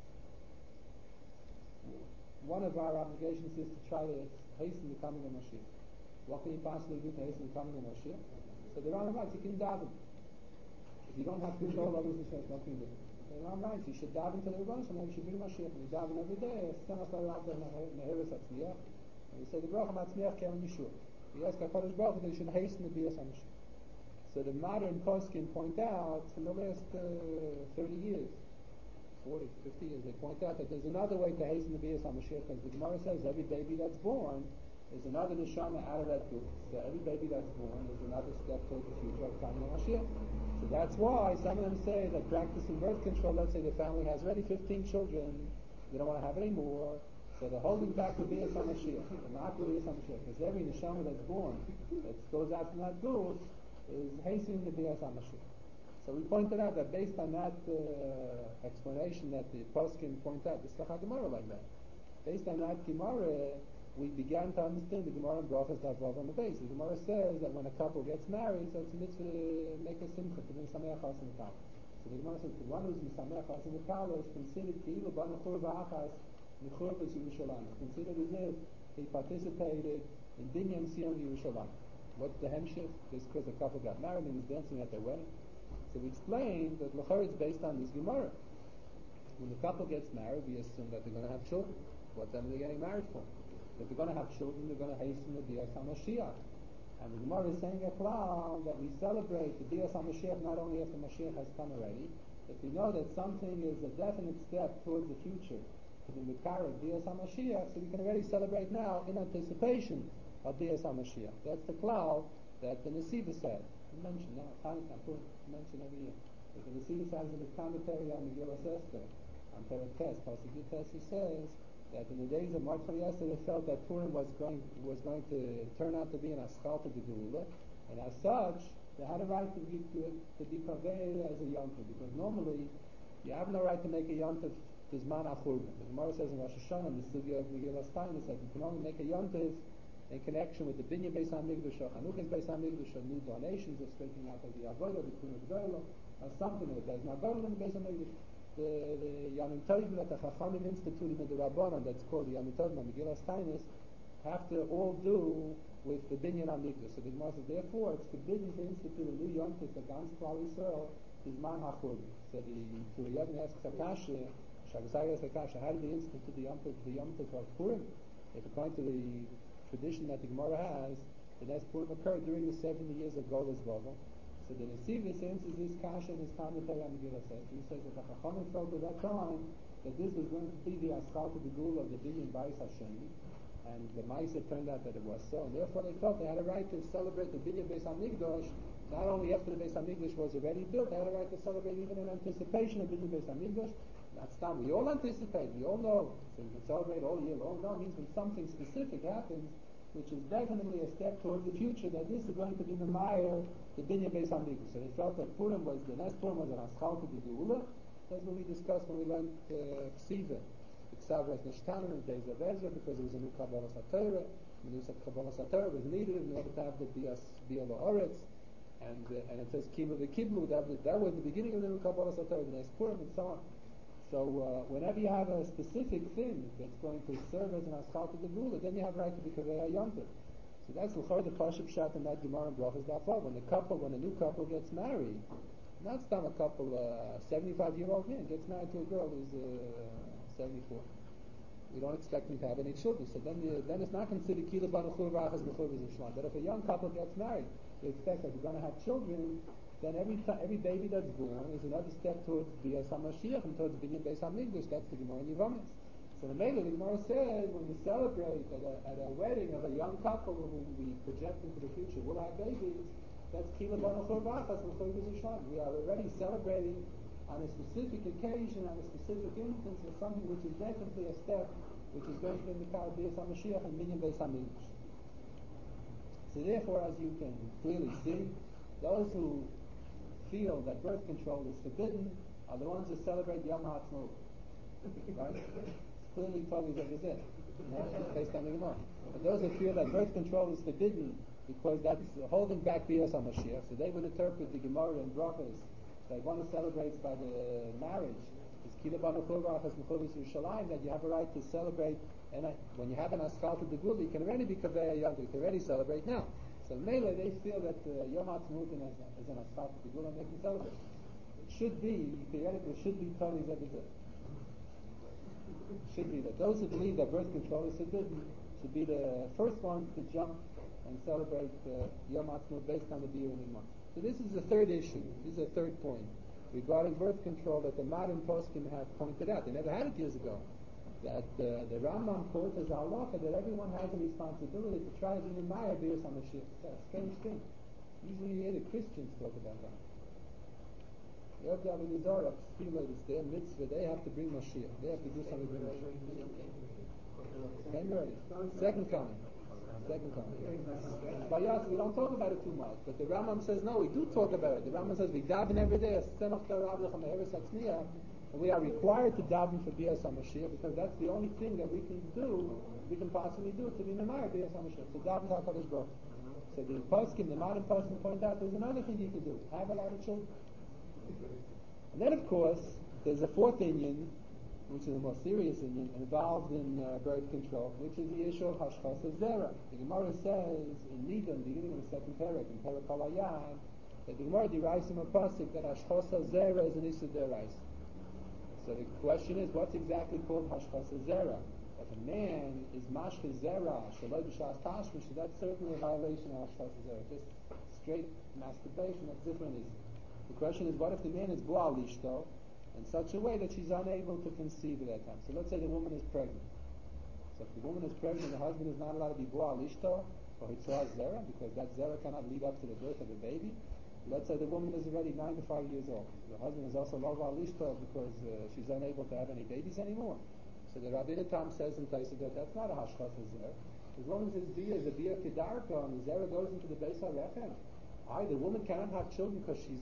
One of our obligations is to try to hasten the coming of Mashiach. What can you possibly do to hasten the coming of Mashiach? So the Rambam writes you can daven. If you don't have control over the Mashiach, what can you do? The Rambam writes you should daven to the Rebbeinu, and you should bring Mashiach. And you daven every day. And you say the Baruch HaMatzmiach Keren Yeshua. You ask HaKadosh Baruch Hu that you should hasten the Bias HaMashiach. So the modern poskim point out, in the last 30 years, 40, 50 years, they point out that there's another way to hasten the Bias HaMashiach, because the Gemara says every baby that's born is another neshama out of that group. So every baby that's born is another step toward the future of coming of Mashiach. So that's why some of them say that practicing birth control, let's say the family has already 15 children, they don't want to have any more, so they're holding back the Bias HaMashiach, not the Bias HaMashiach, because every neshama that's born, that goes out from that group, is hastening the Bias HaMashiach. So we pointed out that based on that explanation that the poskim point out, it's like a Gemara like that. Based on that Gemara, we began to understand the Gemara in Brachas Daf Vav on the base. The Gemara says that when a couple gets married, so it's a mitzvah to make a simcha, to bring sameach chas in the kala. So the Gemara says the one who's in sameach chas in the kala is considered ki'ilu ba nechur v'achas nechur b'Yerushalayim. It's considered as if he participated in Binyan Sion Yerushalayim. What's the hemshich? Just because a couple got married and he's dancing at their wedding. So we explained that l'chor is based on this Gemara. When the couple gets married, we assume that they're going to have children. What then are they getting married for? If they're going to have children, they're going to hasten the Bias HaMashiach. And the Gemara is saying a klal that we celebrate the Bias HaMashiach not only after Mashiach has come already, but we know that something is a definite step towards the future to be Mikar of Bias HaMashiach, so we can already celebrate now in anticipation of Bias HaMashiach. That's the klal that the Nesiva said. We mentioned now, mention every year. But the Nesiva says in his commentary on Megillas Esther, on Perek Tes, Pasuk Yud Tes, he says that in the days of Mordechai Esther, they felt that Purim was going to turn out to be an aschal to the Geula, and as such, they had a right to be kaveh as a yontif, because normally you have no right to make a yontif bizman achurban. The Gemara says in Rosh Hashanah, in the Sugya of Megillas Taanis, that you can only make a yontif in connection with the Binyan Beis HaMikdash or Chanukas Beis HaMikdash or new donations or straightening out of the Avodah, the Kun of Gdolah, or something like that. There's no Gdolah in the Beis HaMikdash. The Yamim Tovim that the Chachamim instituted in the Rabbanon, that's called the Yamim Tovim and Megillas Taanis, have to all do with the Binyan HaMikdash. So the Gemara says, therefore, it's forbidden to institute a new yontif against Klal Yisrael bizman hachurban. So the Turiyevin asks Akasha, Shagzai asks Akasha, how did they institute the yontif of Purim? If according to the tradition that the Gemara has, the next Purim occurred during the 70 years of Golas Bavel. So the Nesivis answers this kasha in his commentary on Megillah says. He says that the Chachamim felt at that time that this was going to be the aschal to the Gula of the Binyan Bais Hasheni, and the Maisa turned out that it was so, and therefore they felt they had a right to celebrate the Binyan Beis HaMikdash not only after the Beis HaMikdash was already built, they had a right to celebrate even in anticipation of Binyan Beis HaMikdash. That's not, we all anticipate, we all know, so we can celebrate all year long. No, it means when something specific happens, which is definitely a step towards the future, that this is going to be the Meyer, the Binyan Beis HaMikdash. So they felt that Purim was, the next Purim was an aschal to the Geula. That's what we discussed when we learned Ksiva. The Ksav was Nishtanen in the days of Ezra, because it was a new Kabbalah Satorah. The new Kabbalah Satorah was needed in order to have the Biala Oretz. And it says Kiblu v'Kiblu, that was the beginning of the new Kabbalah Satorah, the next Purim, and so on. So whenever you have a specific thing that's going to serve as an aschal to the Geula, then you have right to be kaveh yontif. So that's l'chor the Pashut Pshat in that Gemara and Brachos Dafar. When a new couple gets married, not some a couple, 75-year-old man gets married to a girl who's 74. We don't expect him to have any children. So then it's not considered kila banuchur v'achas b'chur v'zishlan. But if a young couple gets married, they expect that they're going to have children. Then every baby that's born is another step towards Bias HaMashiach and towards Binyan Beis HaMikdash. That's the Gemara in Yevamos. So the Gemara says when we celebrate at a wedding of a young couple who we project into the future will have babies, that's Kila Banuchur V'achas B'chur V'zishlan. We are already celebrating on a specific occasion, on a specific instance of something which is definitely a step which is going to be the Bias HaMashiach and Binyan Beis HaMikdash. So therefore, as you can clearly see, those who feel that birth control is forbidden are the ones who celebrate Yom HaAtzmaut. Right? It's clearly totally that is it. Based on the Gemara. But those who feel that birth control is forbidden because that's holding back Bias HaMashiach, so they would interpret the Gemara and Brachos that one who celebrates by the marriage is Kila Banuchur V'achas B'chur V'Yerushalayim, that you have a right to celebrate, and when you have an aschal to the Geula, you can already be kaveh yontif, you can already celebrate now. So Mele, they feel that Yom HaAtzmaut is an aschal to the Geula, and they can celebrate. It should be, theoretically, it should be totally zebizeh. Should be that those who believe that birth control is forbidden should be the first ones to jump and celebrate Yom HaAtzmaut based on the Biur and Igmar. So this is the third issue. This is the third point regarding birth control that the modern poskim have pointed out. They never had it years ago. That the Rambam quotes as a halacha that everyone has a responsibility to try to be Maya Bias HaMashiach. It's a strange thing. Usually you hear the Christians talk about that. The Yom Tov Nizar, it's their mitzvah, they have to bring Mashiach. They have to do something to bring Mashiach. Came early. Second coming. But yes, we don't talk about it too much. But the Rambam says, no, we do talk about it. The Rambam says, we daven every day, and we are required to daven for Bias HaMashiach because that's the only thing that we can do, we can possibly do to be Memaya Bias HaMashiach. So daven HaKadosh Baruch. So the poskim, the modern poskim point out, there's another thing you can do. Have a lot of children. And then, of course, there's a fourth inyan, which is a more serious inyan, involved in birth control, which is the issue of Hashchas Zera. The Gemara says in Nidon, beginning of the second parak, in Parak Halayan, that the Gemara derives from a pasuk that Hashchas Zera is an issue derais. So the question is, what's exactly called Hashchas Zera? If a man is mashchas zera, shaloi b'shas tashmish, that's certainly a violation of Hashchas Zera. Just straight masturbation, that's different issue. The question is, what if the man is Bo'al Ishto in such a way that she's unable to conceive at that time? So let's say the woman is pregnant. So if the woman is pregnant, the husband is not allowed to be Bo'al Ishto or Hitzah Zera, because that Zera cannot lead up to the birth of the baby. Let's say the woman is already 95 years old. The husband is also Lo Bo'al Ishto because she's unable to have any babies anymore. So the Rabbeinu Tam says in Taisa that that's not a hashkas zer. As long as his bia is a bia kedarka and the zera goes into the Beis HaRechem, the woman cannot have children because she's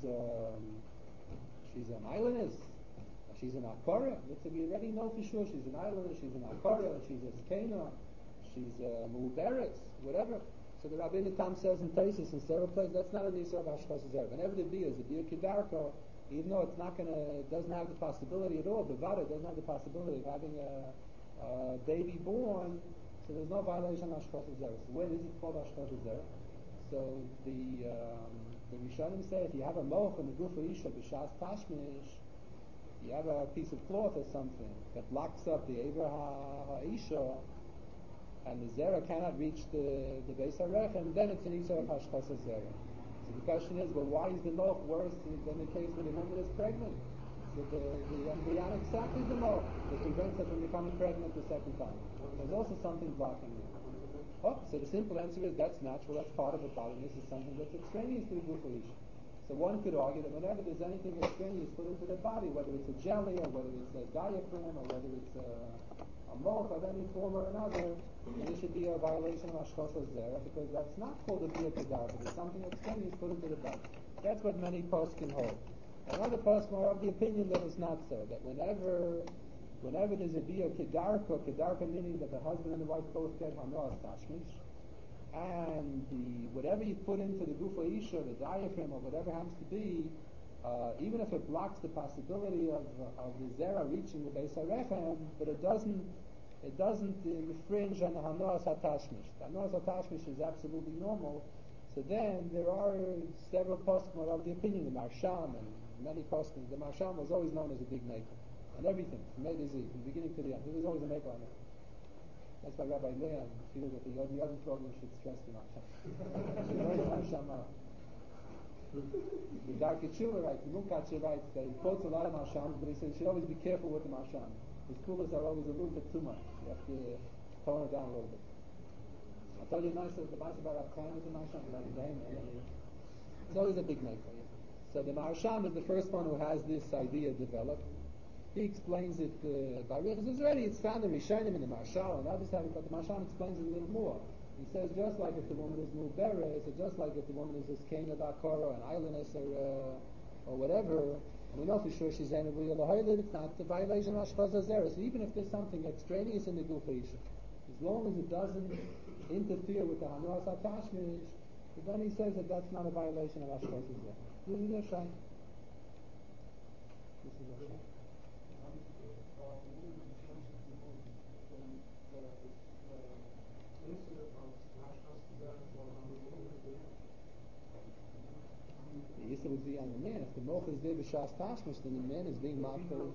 an islandess. She's an akara. We already know for sure she's an islandess, she's an akara, she's a skena, she's a muberetz, whatever. So the Rabbeinu Tam says in Taisus in several places that's not a nisar of hashkas zer. Whenever the bia is a bia kedarka, even though it doesn't have the possibility at all, the vada doesn't have the possibility of having a baby born, so there's no violation of hashkas zer. So when is it called hashkas zer? So the Rishonim say if you have a moch in the gufa isha b'shas tashmish, you have a piece of cloth or something that blocks up the Eber ha'isha, and the zera cannot reach the Beis HaRechem, then it's an isha of hashkas zera. So the question is, well, why is the moch worse than the case when the woman is pregnant? So the embryonic sac is the moch that prevents her from becoming pregnant the second time. There's also something blocking it. So the simple answer is that's natural, that's part of the body. This is something that's extraneous to the gufa isha. So one could argue that whenever there's anything extraneous put into the body, whether it's a jelly or whether it's a diaphragm or whether it's a moch of any form or another, there should be a violation of hashkas zera because that's not called a bia kedar, but it's something extraneous put into the body. That's what many poskim hold. Another poskim are of the opinion that it's not so, that whenever there's a bia kedarka meaning that the husband and the wife both get hanas tashmish, and whatever you put into the gufa isha, the diaphragm or whatever happens to be, even if it blocks the possibility of the zera reaching the Beis HaRechem, but it doesn't infringe on the hanas hatashmish. The hanas hatashmish is absolutely normal. So then there are several poskim of the opinion, the Marsham and many poskim. The Marsham was always known as a big maker on everything, from A to Z, from the beginning to the end. He was always a maker on it. That's why Rabbi Leon feels that the Yodin program should stress the Marsham. The Darkei Tshuva writes, the Munkachi writes that he quotes a lot of Marshams, but he says you should always be careful with the Marsham. His kulas are always a little bit too much. You have to tone it down a little bit. I told you nice that the Marsham Barak Chaim is a Marsham, it's always a big maker. Yeah. So the Marsham is the first one who has this idea developed. He explains it by Riches already. It's found in Rishonim in the Marshal and others have it, but the Marshal explains it a little more. He says just like if the woman is muberes, or just like if the woman is a skena bakara, an islandess, or whatever, and we know for sure she's in a real lahaylit, it's not the violation of hashkas zera. So even if there's something extraneous in the gufa isha, as long as it doesn't interfere with the hanas hatashmish, then he says that that's not a violation of hashkas zera. This is Yoshay. The Yisra would be on the man. If the moch is there b'shas tashmish, then the man is being mafkal.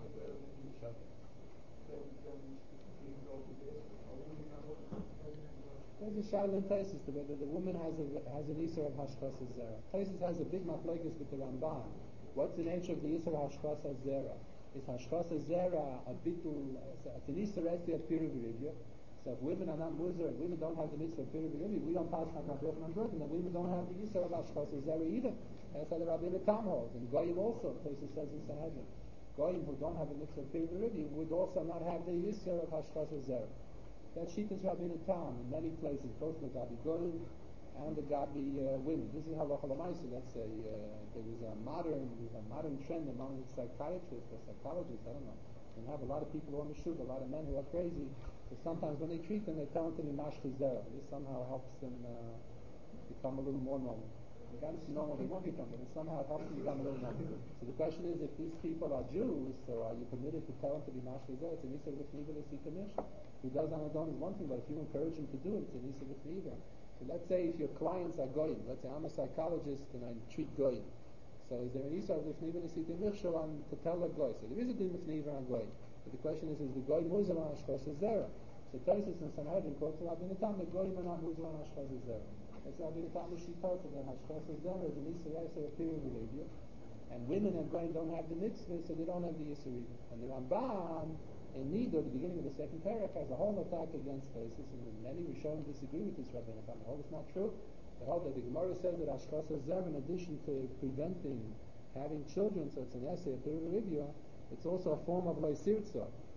There's a shaila in Taisus whether the woman has an Yisra of hashkas zera. Taisus has a big machlokes with the Ramban. What's the nature of the Yisra of hashkas zera? Is hashkas zera a bitul? It's an Yisra at peer review. So if women are not muzar, and women don't have the mitzvah of peer review, we don't pass on Rabbi Yochanan Brooklyn, then women don't have the Yisra of hashkas zera either. That's how the Rabbeinu Tam holds. And Goyim also, Taisus says in Sanhedrin, Goyim who don't have the mitzvah of peer review would also not have the Yisra of hashkas zera. That sheet is Rabbeinu Tam in many places, both the Gabi Goyim and the Gabi women. This is halacha l'maisa. There was a modern trend among psychiatrists or psychologists. I don't know. You have a lot of people on the shoot, a lot of men who are crazy. So sometimes when they treat them, they tell them to be mashke zera. This somehow helps them become a little more normal. They can't be normal, they won't become, but it somehow helps them become a little normal. So the question is, if these people are Jews, so are you permitted to tell them to be mashke zera? It's an issa v'chniva l'sikanesh. Who does on his own is one thing, but if you encourage him to do it, it's an issa v'chniva. So let's say if your clients are goyim, let's say I'm a psychologist and I treat goyim. So is there an issa v'chniva l'sikanesh to tell a goy? So there is a din v'chniva on goyim. But the question is the goy muzar on hashkas zera? So Taisus and Sanhedrin quotes Rabbeinu Tam, the goyim are not muzar on hashkas zera. That's Rabbeinu Tam she tells them that hashkas zera is an issa of peer review, and women and goyim don't have the mitzvah, so they don't have the issa either. And the Ramban in Nido, the beginning of the second parak, has a whole attack against Taisus, and many Rishonim disagree with this Rabbeinu Tam. All it's not true. The whole that the Gemara says that hashkas zera, in addition to preventing having children, so it's an essay of peer review, it's also a form of loisirtzah.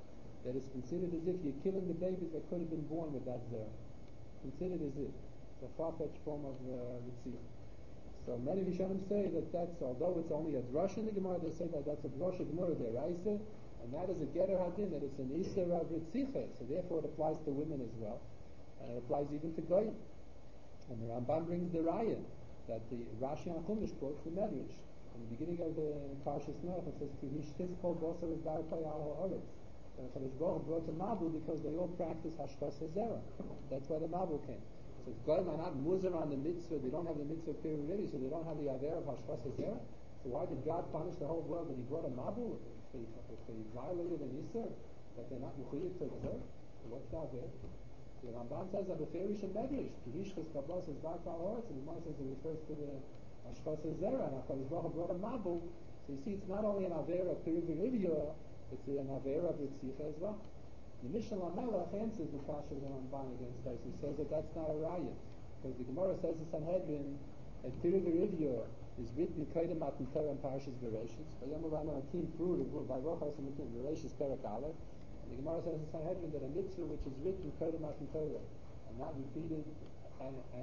that it's considered as if you're killing the babies that could have been born with that zera. Considered as if. It's a far-fetched form of Ritzia. So many Rishonim say that that's, although it's only a drush in the Gemara, they say that that's a drush Gemara deraisa, and that is a getter hadin, that it's an iser of Ritzicha, so therefore it applies to women as well, and it applies even to goyim. And the Rambam brings the raya that the Rashi and Chumash quote from Medrash. In the beginning of the Parshas Noach, it says, "Ki hishchis kol basar is barpay al ha'aretz." And Chadosh Baruch brought the Mabul because they all practice hashkas hazera. That's why the Mabul came. So goyim are not muzar on the mitzvah. They don't have the mitzvah period ready, so they don't have the aver of hashkas hazera. So why did God punish the whole world when He brought a Mabul? If they violated an iser, that they're not mechuyev to observe. So what's the aver? The Rambam says that the Ferish and Medrash, Kihishchas Kabbalah is back to our hearts, and the Gemara says it refers to the Ashkas Zera, and HaKadosh Baruch Hu brought a Mabul. So you see, it's not only an Avera of Pirivirivya, it's an Avera of Ritzicha as well. The Mishnah Lamelech answers the Kasha of the Ramban against this. He says that that's not a raya, because the Gemara says in Sanhedrin that Pirivirivya is written Kedem Matan Torah and Parshas Bereshis. Vayom Rana Akim Fruit by Rochas and Bereshis Perek Aleph. The Gemara says in Sanhedrin that a mitzvah which is written Kedem Matan Torah and not repeated and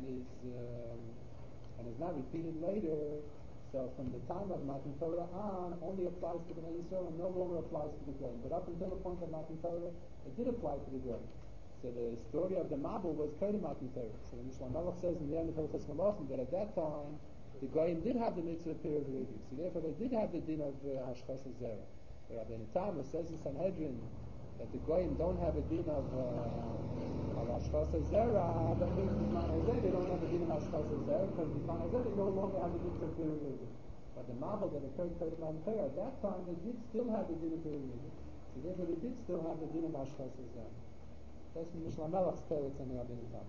is not repeated later, so from the time of Matan Torah on only applies to the Bnei Yisrael and no longer applies to the Goyim. But up until the point of Matan Torah, it did apply to the Goyim. So the story of the Mabul was Kedem Matan Torah. So the Mishnah Melech says in the end of Hilchos Malachim that at that time the Goyim did have the mitzvah period review. So therefore they did have the din of Hashchas Zera. But Rabbeinu Tam says in Sanhedrin that the Goyim don't have a din of Hashchas Zera, that means B'zman Hazeh they don't have a din of Hashchas Zera, because B'zman Hazeh they no longer have the mitzvah period review. But the Mabul that occurred Kedem Matan Torah, at that time they did still have the din of period review. So therefore they did still have the din of Hashchas Zera. That's the Mishnah Melech's teretz and the Rabbeinu Tam.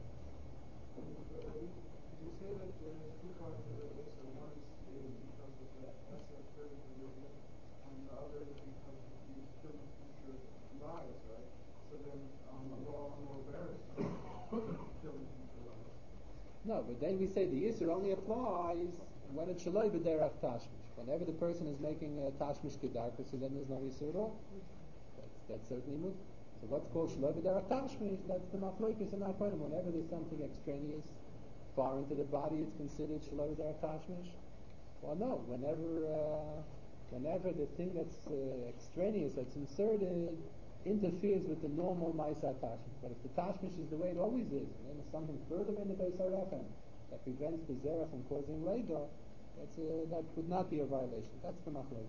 You say that there's two parts of the Isra. One is because of the Esser period religion, and the other is because of the killing future lives, right? So then law no bears killing future lives. No, but then we say the Isra only applies when it's Shaloi B'derech Tashmish. Whenever the person is making a Tashmish Kedarka, so then there's no Isra at all. That's certainly Mut. So what's called Shaloi B'derech Tashmish, that's the Machlokes and Achronim. Whenever there's something extraneous far into the body, it's considered Shaloi B'derech Tashmish. Well, no. Whenever the thing that's extraneous, that's inserted, interferes with the normal Ma'aseh Tashmish. But if the Tashmish is the way it always is, and then there's something further in the Beis HaRechem that prevents the Zerah from causing labor, that would not be a violation. That's the Machlokes.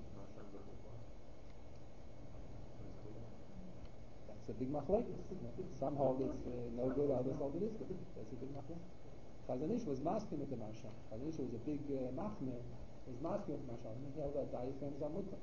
That's a big machlokes. Some hold it's no good, others hold it is good. That's a big machlokes. Chazon Ish was masking with the Marsha. Chazon Ish was a big machmir, was masking with the Marsha. And he held that diaphragms are mutter.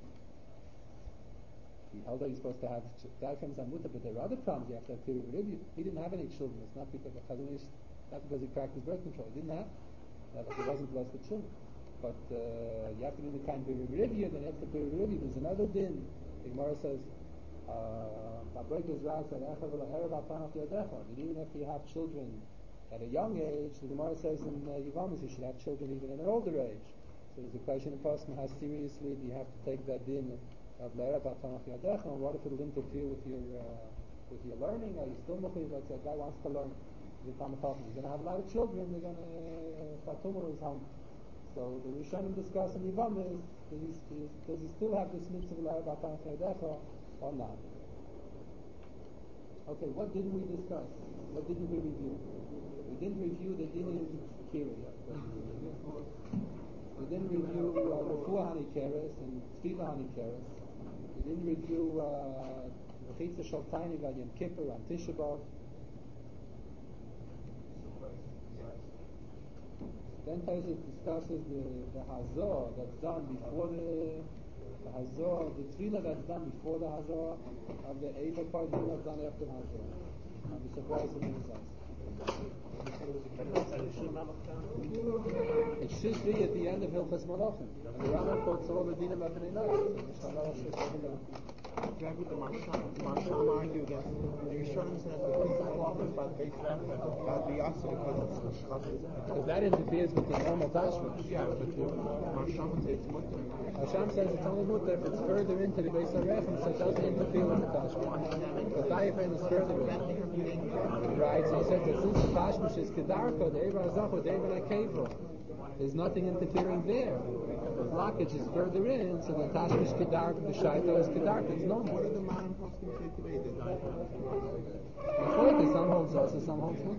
He held that he's supposed to have diaphragms are mutter, but there are other problems. You have to have period review. He didn't have any children. It's not because of Chazon Ish, not because he practiced birth control. He didn't have. He wasn't blessed with children. But you have to be in the kind of period review. Then after period review, there's another din. The Gemara says, even if you have children at a young age, the Gemara says in Yevamos you should have children even in an older age. So there's a question in person: how seriously do you have to take that din of Le'erav Atanach Yadecha, and what if it'll interfere with your learning? Are you still mukhid? Let's say a guy wants to learn. He's going to have a lot of children. They're going to Fatumah is home. So the Rishonim discuss in Yevamos does he still have this mitzvah of Le'erav Atanach Yadecha or not? Okay, what didn't we discuss? What didn't we review? We didn't review the din in Kiri. We didn't review Refuah Hanikeres and Tefillah Hanikeres. We didn't review Chitza Shaltayni Val Yom Kippur on Tisha B'Av. Then Tosfos discusses the Hazor that's done before the Hazor, the Tefillah that's done before the Hazor, of the Eidah part that's done after the Hazor. I'm surprised at the results. It should be at the end of Hilchos Malachim. And the Rambam quotes all the Dinim of Bnei Noach. Grab with the Marshal argue against the Yisraelim says the Pesach offers by the base that would be also because it's Shabbos. Because that interferes with the normal tashmish. Yeah, but the Marshal says it's mutter. Hashem says it's only mutter if it's further into the base of Rechem, so it doesn't interfere with the tashmish. The diaphragm is further in. Right, so he says that since the tashmish is kedarko, the Eber Azacho, the Eber Akevro, there's nothing interfering there. The blockage is further in, so the tashmish kedarko, the shaito is kedarko, it's normal. What do the modern poskim say today? The diaphragm is Some holds also, some holds not.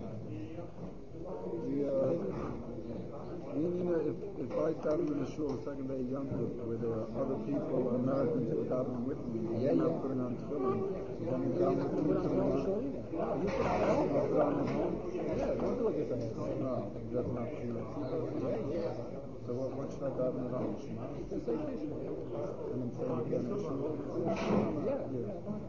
If I daven in a shul, second day Yom Tov, where there are other people, Americans who are davening with me, I'm not putting on tefillin. So then you daven with them tefillin. You put on at home. Put on at home? Yeah, don't do it different. No, that's not true. So what should I daven at home? Shema? The same thing. And then say again in shul? Yeah.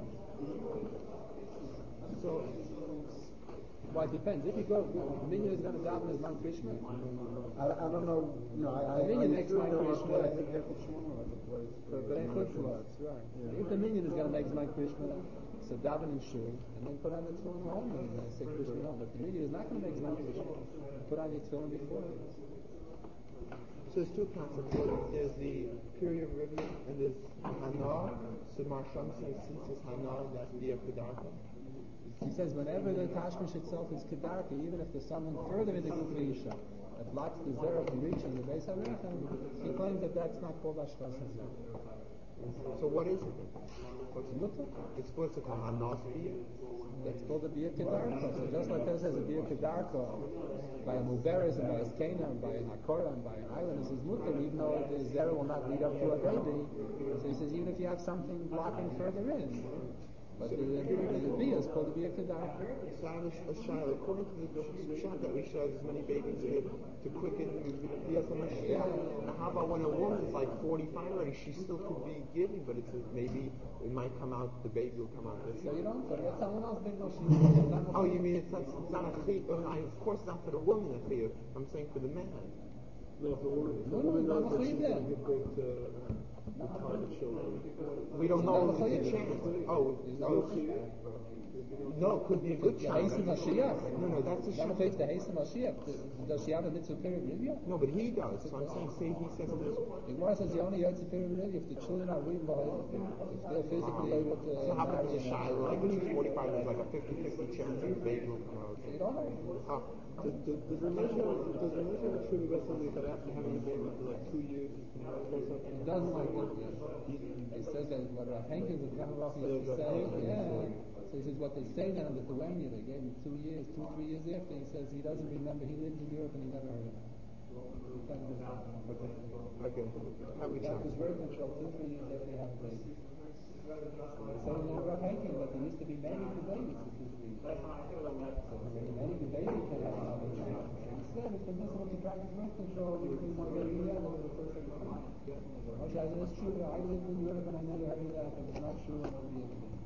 So, well, it depends. If you go, the minion is going to daven as Mount Krishna. I don't know. The minion makes Mount Krishna. I think half a shul at the place. But I could right. Yeah. If the minion is going to make Mount Krishna, so daven in shul, and then put on the tefillin at home, and say Krishna home. But the minion is not going to make Mount Krishna. Put on your tefillin before. So there's two concepts. There's the period river and there's Hana. So Marshal says since it's Hana, that's the Kedarka. He says whenever the tashmish itself is kedarka, even if there's someone further in the group of Isha that blocks the zera from reaching the base harechem, he claims that that's not called ashkas hazeh. So what is it? What's mutter? It's supposed to come Hana's beer. That's called a bia kedarka. So just like this has a bia kedarka by a muberes and by a skena and by an akora and by an island, this is mutter, even though the zera will not lead up to a baby. So he says even if you have something blocking further in, but the bia is called a bia kedarka. So I have a child, according to the shot that we showed as many babies to quicken the Mashiach. How about when a woman is like 45 already, she still could be giving, but maybe it might come out, the baby will come out this So way. you don't, but let someone else bring no Oh, you mean it's not a chiyuv? Of course not for the woman a chiyuv. I'm saying for the man. No, if a woman knows that she's going to give birth to retarded children. We don't know if it's a chance. No, it could be a good child. No, that's a shot. Does she have a mitzvah period review? No, but he does. So I'm saying, say he says this. The Gemara says the only yotze period review if the children are reading, if they're physically able to. So how about the child? Like when he's 45, there's like a 50-50 chance that the baby will come out. You don't know. Oh. Does the measure have a true something that after having the baby for like 2 years you can have something? It doesn't like that. He says that what Hankins is going to say, so he says what they say now in Lithuania, they gave him 2 years, 2-3 years after, he says he doesn't remember, he lived in Europe and he never heard of it. Okay. How we That was birth control 2-3 years after they have a baby. So in Rabbi Hankins, that there used to be many good babies for 2-3 years. Many good babies can have a baby. Instead, it's permissible to practice birth control between one baby and the other the first of the time. Okay, that's true. I lived in Europe and I never heard of that, but it's not true. It won't be able to.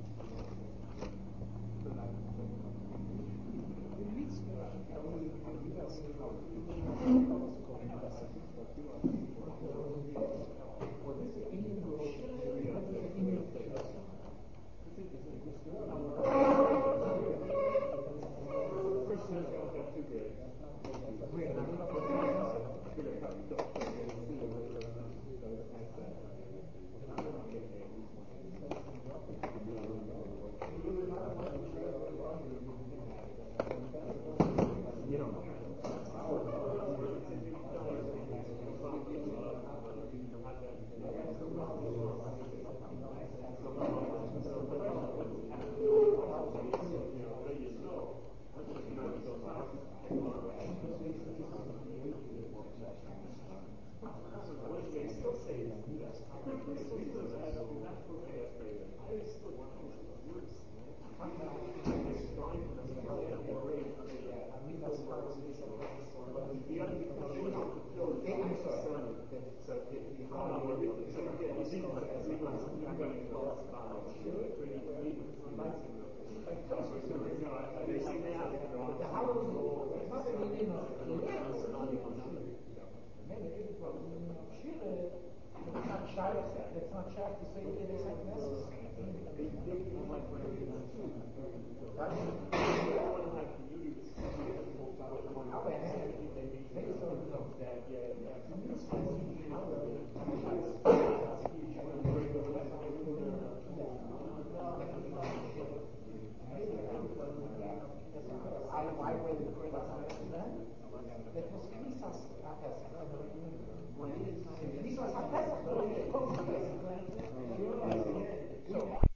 It's not shy to say that it's like necessary. So